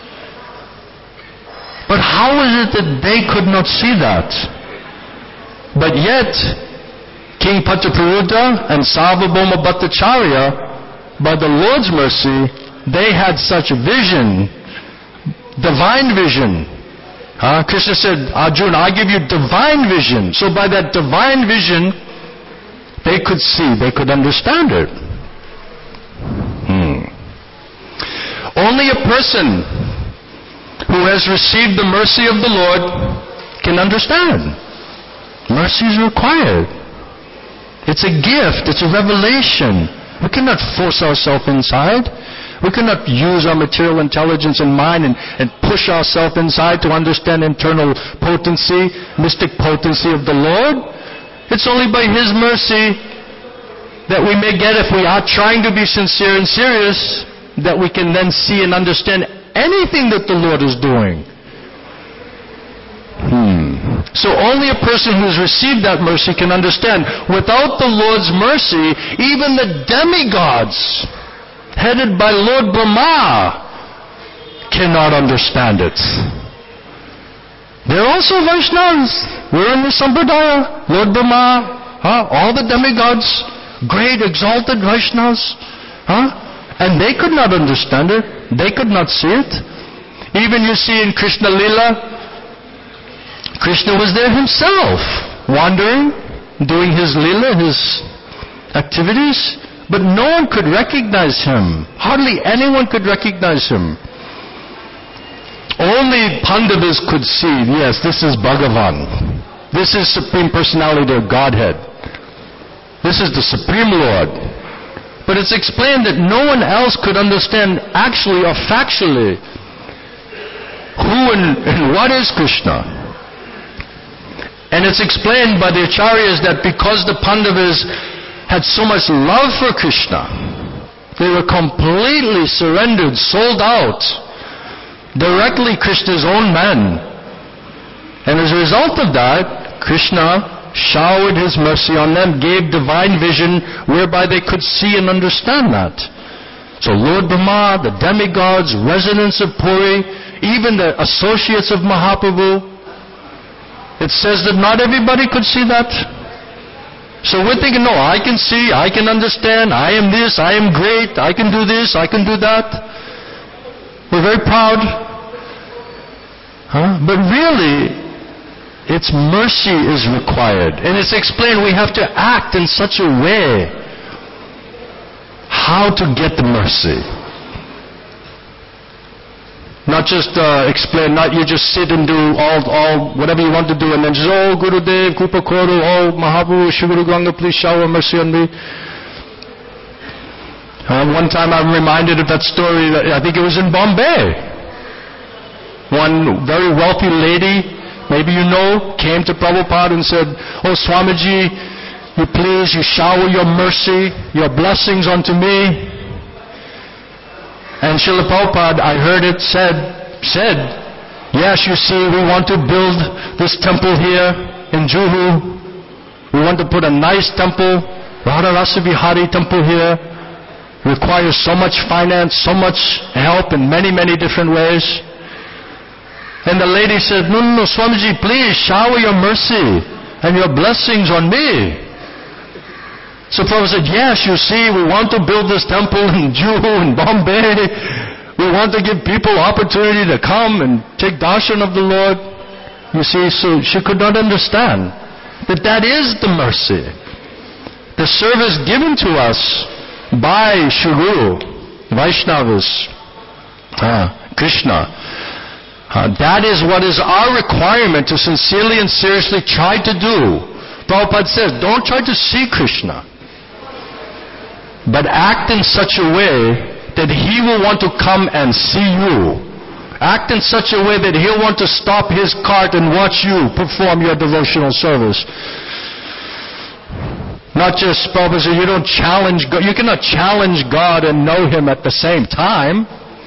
But how is it that they could not see that? But yet, King Patapuruta and Sarvabhauma Bhattacharya, by the Lord's mercy, they had such vision, divine vision. Krishna said, Arjuna, I give you divine vision. So by that divine vision, they could see, they could understand it. Only a person who has received the mercy of the Lord can understand. Mercy is required. It's a gift. It's a revelation. We cannot force ourselves inside. We cannot use our material intelligence and mind and push ourselves inside to understand internal potency, mystic potency of the Lord. It's only by His mercy that we may get, if we are trying to be sincere and serious, that we can then see and understand anything that the Lord is doing. So only a person who's received that mercy can understand. Without the Lord's mercy, even the demigods, headed by Lord Brahma, cannot understand it. They're also Vaishnavas. We're in the Sampradaya. Lord Brahma, all the demigods, great exalted Vaishnavas, and they could not understand it. They could not see it. Even you see in Krishna Lila, Krishna was there himself, wandering, doing his lila, his activities, but no one could recognize him. Hardly anyone could recognize him. Only Pandavas could see, yes, this is Bhagavan. This is Supreme Personality of Godhead. This is the Supreme Lord. But it's explained that no one else could understand actually or factually who and what is Krishna. And it's explained by the Acharyas that because the Pandavas had so much love for Krishna, they were completely surrendered, sold out, directly Krishna's own men. And as a result of that, Krishna showered His mercy on them, gave divine vision whereby they could see and understand that. So Lord Brahma, the demigods, residents of Puri, even the associates of Mahaprabhu, it says that not everybody could see that. So we're thinking, no, I can see, I can understand, I am this, I am great, I can do this, I can do that. We're very proud. But really, its mercy is required. And it's explained we have to act in such a way how to get the mercy. Not just explain, not you just sit and do all whatever you want to do and then just, oh Gurudev, Krupa Koru, oh Mahaprabhu, Shri Guru Ganga, please shower mercy on me. One time I'm reminded of that story, I think it was in Bombay. One very wealthy lady, maybe you know, came to Prabhupada and said, oh Swamiji, you shower your mercy, your blessings onto me. And Srila Prabhupada, I heard it said, yes, you see, we want to build this temple here in Juhu. We want to put a nice temple, Radha Rasa Vihari temple here. Requires so much finance, so much help in many, many different ways. And the lady said, no, Swamiji, please shower your mercy and your blessings on me. So Prabhupada said, yes, you see, we want to build this temple in Juhu, in Bombay. We want to give people opportunity to come and take darshan of the Lord. You see, so she could not understand that is the mercy. The service given to us by Shri Guru, Vaishnavas, Krishna. That is what is our requirement to sincerely and seriously try to do. Prabhupada says, don't try to see Krishna, but act in such a way that He will want to come and see you Act in such a way that He'll want to stop His cart and watch you perform your devotional service. Not just, Prabhupada says, you don't challenge God. You cannot challenge God and know Him at the same time.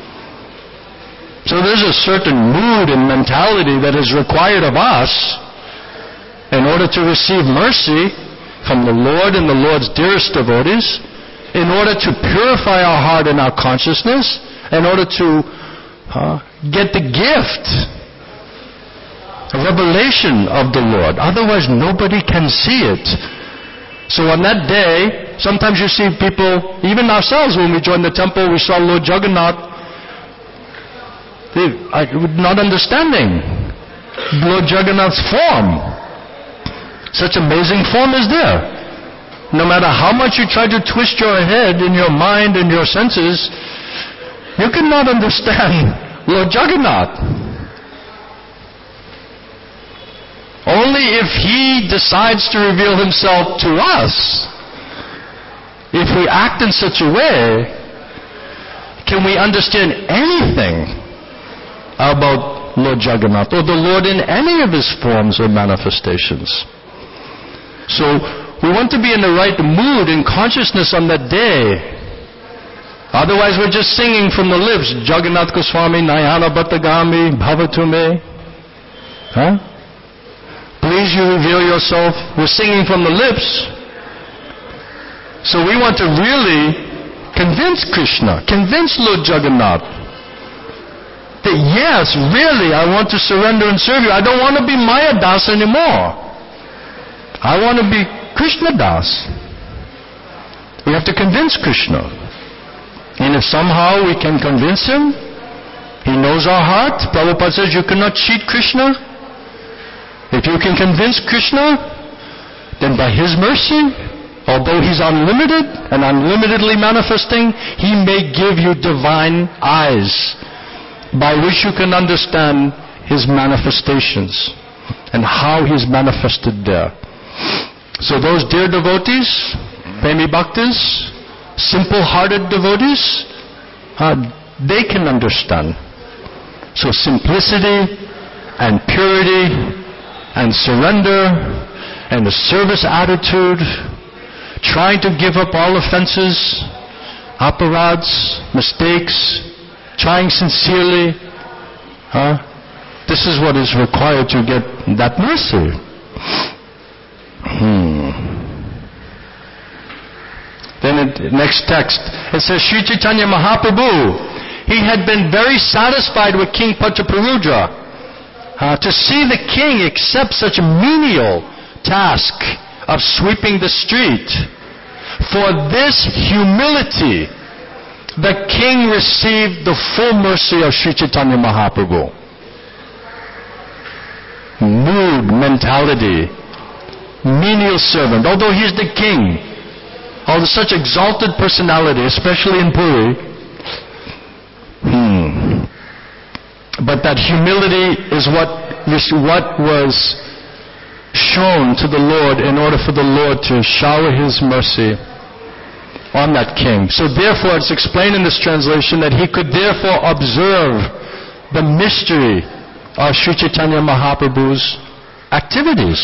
So there's a certain mood and mentality that is required of us in order to receive mercy from the Lord and the Lord's dearest devotees, in order to purify our heart and our consciousness, in order to get the gift, revelation of the Lord. Otherwise, nobody can see it. So on that day, sometimes you see people, even ourselves when we joined the temple, we saw Lord Jagannath, not understanding Lord Jagannath's form. Such amazing form is there. No matter how much you try to twist your head in your mind and your senses, you cannot understand Lord Jagannath. Only if He decides to reveal Himself to us, if we act in such a way, can we understand anything about Lord Jagannath or the Lord in any of His forms or manifestations. So we want to be in the right mood and consciousness on that day. Otherwise we're just singing from the lips, Jagannath Goswami, Nayana Bhattagami, Bhavatume. Please you reveal yourself. We're singing from the lips. So we want to really convince Krishna, convince Lord Jagannath that yes, really, I want to surrender and serve you. I don't want to be Maya Das anymore. I want to be Krishna Das. We have to convince Krishna. And if somehow we can convince Him, He knows our heart. Prabhupada says you cannot cheat Krishna. If you can convince Krishna, then by His mercy, although He's unlimited and unlimitedly manifesting, He may give you divine eyes by which you can understand His manifestations and how He's manifested there. So those dear devotees, Premi Bhaktas, simple-hearted devotees, they can understand. So simplicity and purity and surrender and the service attitude, trying to give up all offenses, aparads, mistakes, trying sincerely. This is what is required to get that mercy. Then next text, it says, Sri Chaitanya Mahaprabhu, he had been very satisfied with King Prataparudra. To see the king accept such a menial task of sweeping the street. For this humility, the king received the full mercy of Sri Chaitanya Mahaprabhu. Mood, mentality, menial servant. Although he's the king, although such exalted personality, especially in Puri, but that humility is what was shown to the Lord in order for the Lord to shower His mercy on that king. So therefore it's explained in this translation that he could therefore observe the mystery of Sri Chaitanya Mahaprabhu's activities.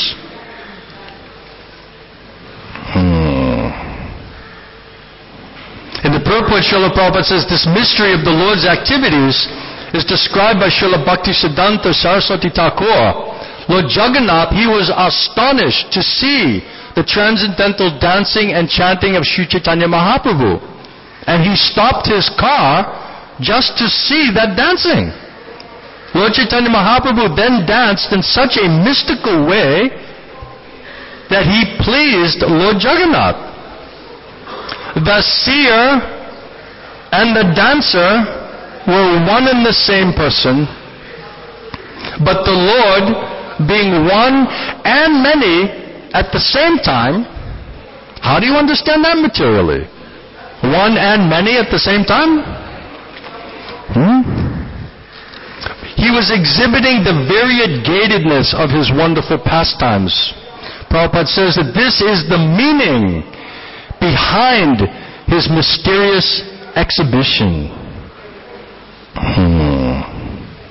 In the purport, Srila Prabhupada says this mystery of the Lord's activities is described by Srila Bhaktisiddhanta Saraswati Thakur. Lord Jagannath, he was astonished to see the transcendental dancing and chanting of Sri Chaitanya Mahaprabhu. And he stopped his car just to see that dancing. Lord Chaitanya Mahaprabhu then danced in such a mystical way that he pleased Lord Jagannath. The seer and the dancer were one and the same person, but the Lord, being one and many at the same time, how do you understand that materially? One and many at the same time? He was exhibiting the variegatedness of his wonderful pastimes. Prabhupada says that this is the meaning behind his mysterious exhibition.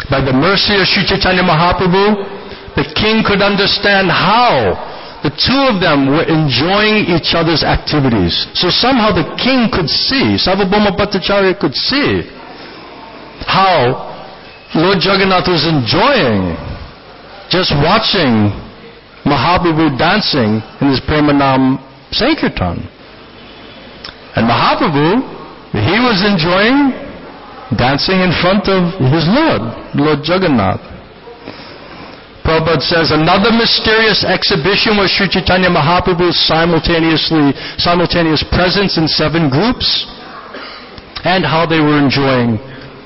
By the mercy of Sri Chaitanya Mahaprabhu, the king could understand how the two of them were enjoying each other's activities. So somehow the king could see, Sarvabhauma Bhattacharya could see how Lord Jagannath was enjoying just watching Mahaprabhu dancing in his Premanam Sankirtan. And Mahaprabhu, he was enjoying dancing in front of his Lord Jagannath. Prabhupada says another mysterious exhibition was Sri Chaitanya Mahaprabhu's simultaneous presence in 7 groups, and how they were enjoying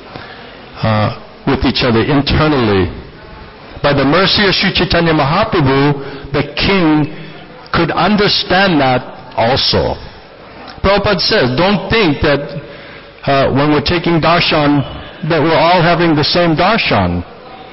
with each other internally. By the mercy of Sri Chaitanya Mahaprabhu, the king could understand that also. Prabhupada says, don't think that when we're taking darshan, that we're all having the same darshan.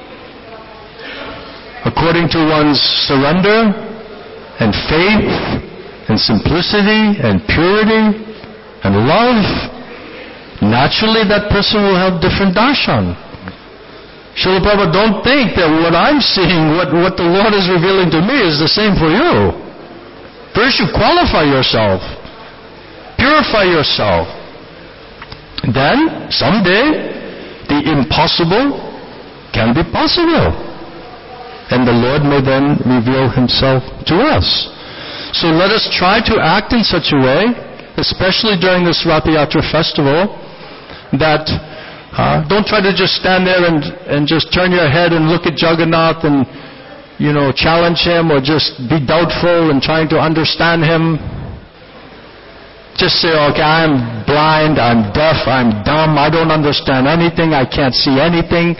According to one's surrender and faith and simplicity and purity and love, naturally that person will have different darshan. Srila Prabhupada, don't think that what I'm seeing, what the Lord is revealing to me is the same for you. First you qualify yourself, purify yourself. Then, someday, the impossible can be possible. And the Lord may then reveal Himself to us. So let us try to act in such a way, especially during this Rath Yatra festival, that don't try to just stand there and just turn your head and look at Jagannath and, challenge him, or just be doubtful and trying to understand him. Just say, okay, I'm blind, I'm deaf, I'm dumb, I don't understand anything, I can't see anything.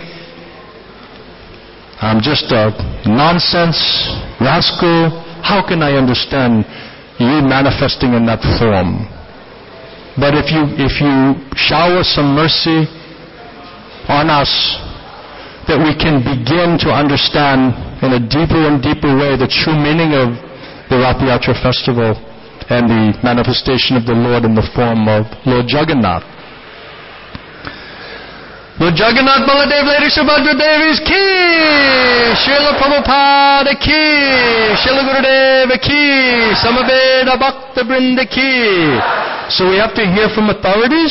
I'm just a nonsense rascal. How can I understand you manifesting in that form? But if you shower some mercy on us, that we can begin to understand in a deeper and deeper way the true meaning of the Rath Yatra festival and the manifestation of the Lord in the form of Lord Jagannath. Lord Jagannath Baladev, Lady Subhadra Devi's ki, Srila Prabhupada ki, Srila Gurudeva ki, Samaveda Bhakta Brinda ki. So we have to hear from authorities.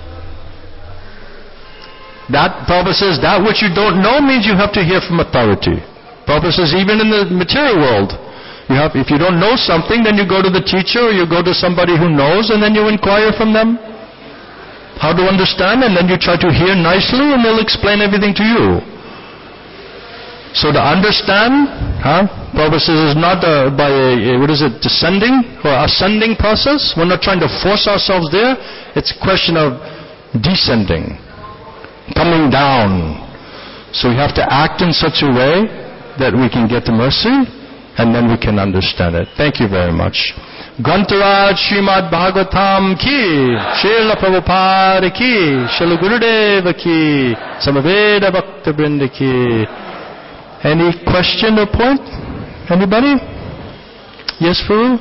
That, Prabhupada says, that which you don't know means you have to hear from authority. Prabhupada says, even in the material world, if you don't know something, then you go to the teacher, or you go to somebody who knows, and then you inquire from them how to understand, and then you try to hear nicely, and they'll explain everything to you. So to understand, Prabhupada says, is not by a descending or ascending process. We're not trying to force ourselves there. It's a question of descending, coming down. So we have to act in such a way that we can get the mercy, and then we can understand it. Thank you very much. Grantaraj Srimad Bhagavatam ki, Srila Prabhupada ki, Srila Gurudeva ki, Samaveda Bhakta Brinda ki. Any question or point? Anybody? Yes, Faru?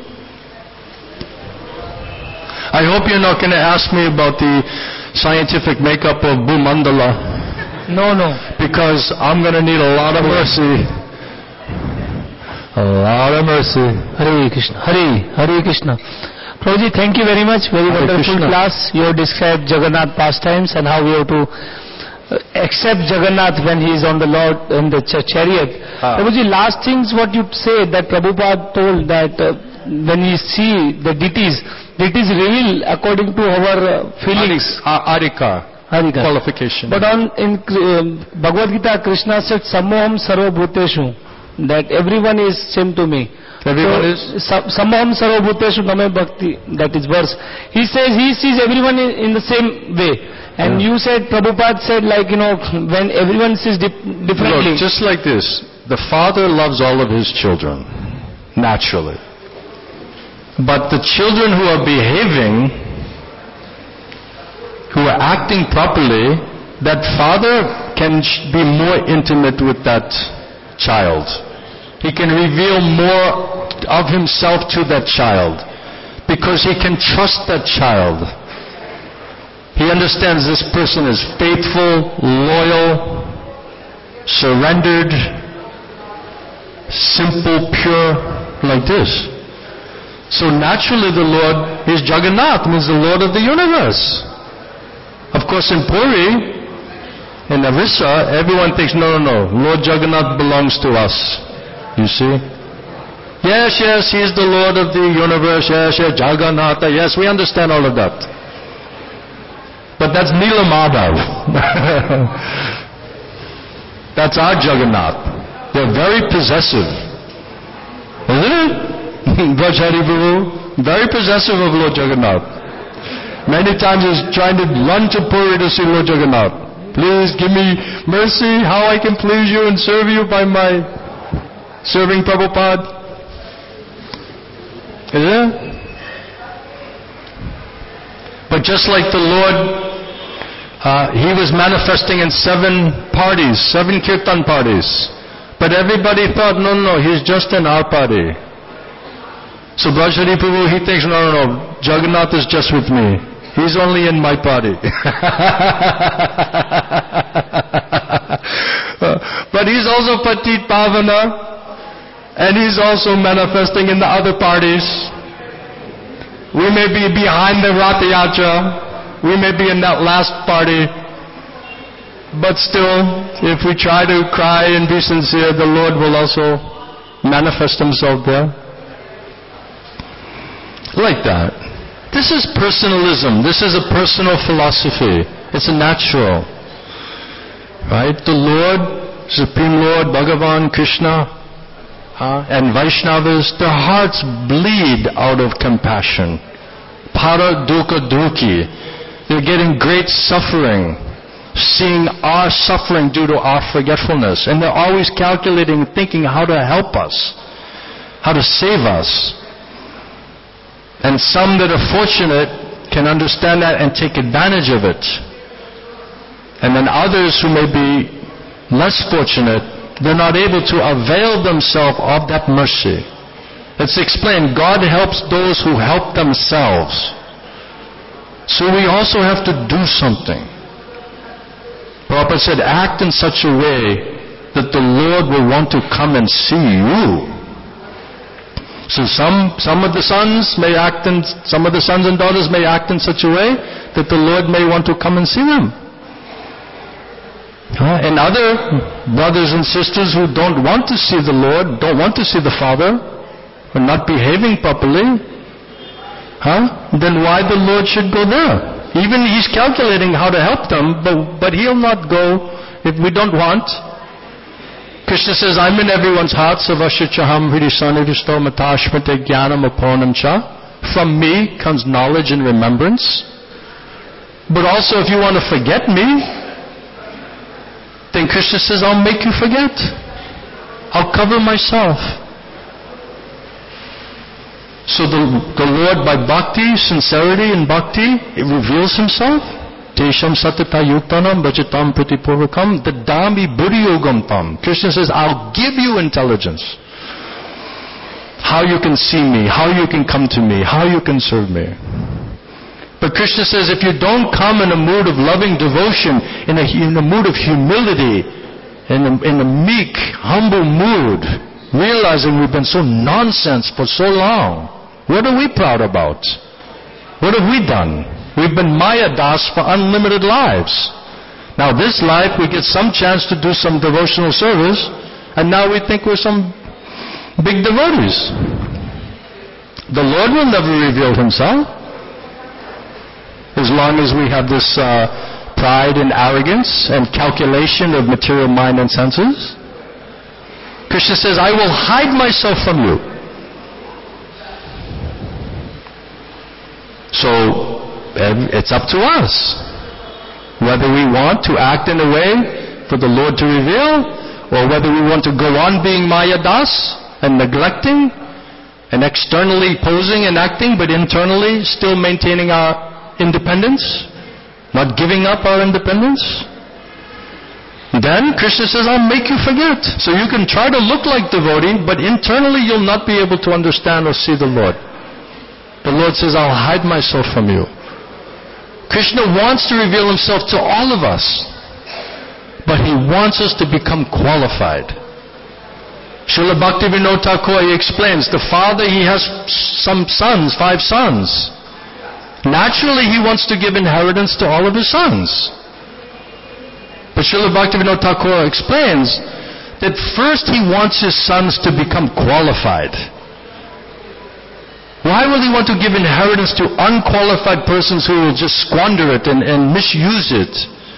I hope you're not going to ask me about the scientific makeup of Bhumandala. No. Because I'm going to need a lot of mercy. A lot of mercy. Hare Krishna. Hare Krishna. Prabhuji, thank you very much. Very Hare wonderful Krishna. class. You have described Jagannath pastimes and how we have to accept Jagannath when he is on the Lord in the chariot. Prabhuji, last things what you say that Prabhupada told that when we see the deities reveal according to our feelings. Arika. Qualification. But in Bhagavad Gita, Krishna said, Sammoham sarva bhuteshu. That everyone is same to me. Everyone is? Sammoham sarva bhuteshu name bhakti. That is verse. He says he sees everyone in the same way. And you said, Prabhupada said when everyone sees differently. Look, just like this. The Father loves all of His children. Naturally. But the children who are behaving, who are acting properly, that Father can be more intimate with that child. He can reveal more of Himself to that child because He can trust that child. He understands this person is faithful, loyal, surrendered, simple, pure, like this. So naturally the Lord is Jagannath, means the Lord of the universe. Of course in Puri, in Orissa, everyone thinks, no, Lord Jagannath belongs to us. You see? Yes, He is the Lord of the universe. Yes, Jagannatha. Yes, we understand all of that. But that's Nila Madhav. That's our Jagannath. They're very possessive. Isn't it? Brajhari Prabhu, very possessive of Lord Jagannath. Many times he's trying to run to Puri to see Lord Jagannath. Please give me mercy, how I can please you and serve you by my serving Prabhupada. Is it? But just like the Lord, He was manifesting in 7 parties, 7 kirtan parties. But everybody thought, no, He's just in our party. So Brajhari Prabhu, he thinks, no, Jagannath is just with me. He's only in my party. But He's also Patit Pavana, and He's also manifesting in the other parties. We may be behind the Ratha Yatra, we may be in that last party, but still, if we try to cry and be sincere, the Lord will also manifest Himself there. Like that. This is personalism. This is a personal philosophy. It's a natural. Right? The Lord, Supreme Lord, Bhagavan, Krishna, and Vaishnavas, their hearts bleed out of compassion. Para dukkha dukhi. They're getting great suffering, seeing our suffering due to our forgetfulness. And they're always calculating, thinking how to help us, how to save us. And some that are fortunate can understand that and take advantage of it. And then others who may be less fortunate, they're not able to avail themselves of that mercy. It's explained, God helps those who help themselves. So we also have to do something. Prabhupada said, act in such a way that the Lord will want to come and see you. So some of the sons and daughters may act in such a way that the Lord may want to come and see them. And other brothers and sisters who don't want to see the Lord, don't want to see the Father, are not behaving properly, then why the Lord should go there? Even He's calculating how to help them, but He'll not go if we don't want. Krishna says, I'm in everyone's heart. Savasya chaham hridisanidisto matashmate jnanam aponam cha. From me comes knowledge and remembrance. But also if you want to forget me, then Krishna says, I'll make you forget. I'll cover myself. So the Lord, by bhakti, sincerity in bhakti, it reveals Himself. Tesham satata yuktanam bhajatam pratipurvakam dadami buddhiyogam tam. Krishna says, I'll give you intelligence. How you can see me, how you can come to me, how you can serve me. But Krishna says, if you don't come in a mood of loving devotion, in a mood of humility, in a meek, humble mood, realizing we've been so nonsense for so long, what are we proud about? What have we done? We've been Maya Das for unlimited lives. Now this life we get some chance to do some devotional service, and now we think we're some big devotees. The Lord will never reveal Himself as long as we have this pride and arrogance and calculation of material mind and senses. Krishna says, I will hide myself from you. So it's up to us whether we want to act in a way for the Lord to reveal, or whether we want to go on being Maya Das and neglecting and externally posing and acting, but internally still maintaining our independence, not giving up our independence. Then Krishna says, I'll make you forget. So you can try to look like devotee, but internally you'll not be able to understand or see the Lord. The Lord says, I'll hide myself from you. Krishna wants to reveal Himself to all of us. But but He wants us to become qualified. Srila Bhaktivinoda Thakur, he explains, the Father, He has some sons, 5 sons. Naturally, He wants to give inheritance to all of His sons. But Srila Bhaktivinoda Thakur explains that first He wants His sons to become qualified. Why will He want to give inheritance to unqualified persons who will just squander it and misuse it?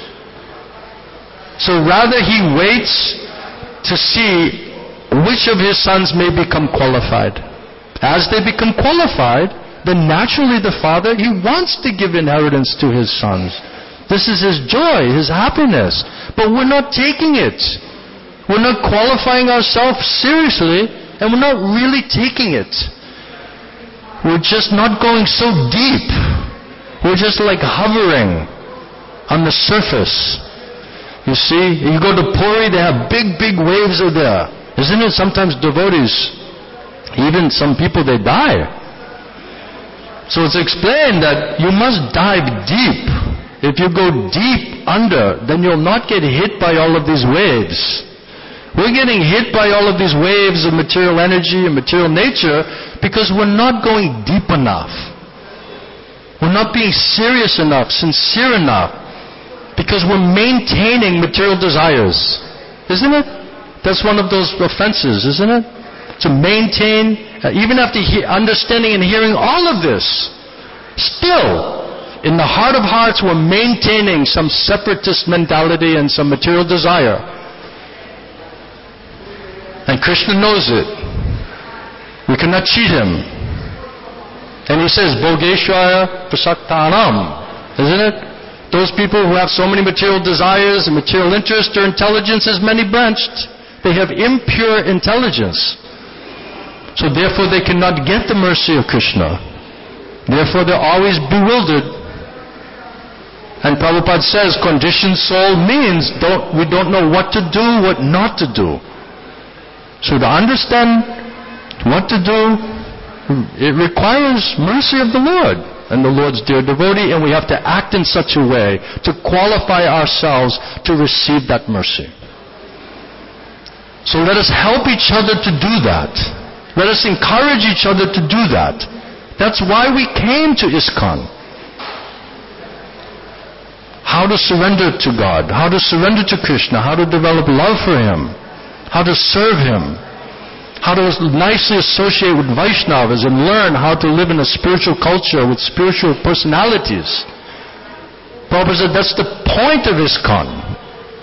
So rather He waits to see which of His sons may become qualified. As they become qualified, then naturally the Father, He wants to give inheritance to His sons. This is His joy, His happiness. But we're not taking it. We're not qualifying ourselves seriously, and we're not really taking it. We're just not going so deep. We're just like hovering on the surface. You see, you go to Puri, they have big, big waves out there. Isn't it? Sometimes devotees, even some people, they die. So it's explained that you must dive deep. If you go deep under, then you'll not get hit by all of these waves. We're getting hit by all of these waves of material energy and material nature because we're not going deep enough. We're not being serious enough, sincere enough, because we're maintaining material desires. Isn't it? That's one of those offenses, isn't it? To maintain, even after understanding and hearing all of this, still, in the heart of hearts, we're maintaining some separatist mentality and some material desire. And Krishna knows it. We cannot cheat Him. And He says, Bhogeshwara prasaktanam. Isn't it? Those people who have so many material desires and material interests, their intelligence is many branched. They have impure intelligence. So therefore they cannot get the mercy of Krishna. Therefore they're always bewildered. And Prabhupada says, conditioned soul means we don't know what to do, what not to do. So to understand what to do, it requires mercy of the Lord and the Lord's dear devotee, and we have to act in such a way to qualify ourselves to receive that mercy. So let us help each other to do that. Let us encourage each other to do that. That's why we came to ISKCON. How to surrender to God, how to surrender to Krishna, how to develop love for Him, how to serve Him, how to nicely associate with Vaishnavas and learn how to live in a spiritual culture with spiritual personalities. Prabhupada said that's the point of ISKCON.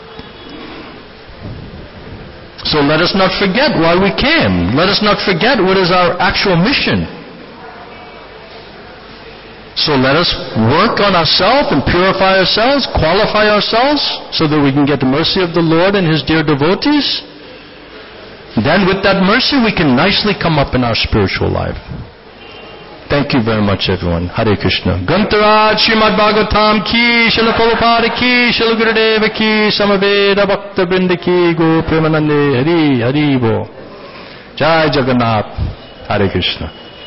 So let us not forget why we came. Let us not forget what is our actual mission. So let us work on ourselves and purify ourselves, qualify ourselves, so that we can get the mercy of the Lord and His dear devotees. Then with that mercy we can nicely come up in our spiritual life. Thank you very much, everyone. Hare Krishna. Grantaraj Srimad Bhagavatam ki, Srila Prabhupada ki, Srila Gurudeva ki, Samaveda Bhakta Vrinda ki, Go Premanande, Hari, Hari Bo. Jai Jagannath. Hare Krishna.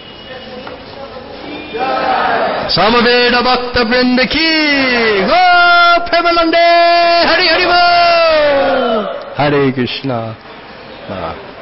Samaveda Bhakta Vrinda ki, Go Premanande, Hari, Hari Bo. Hare Krishna.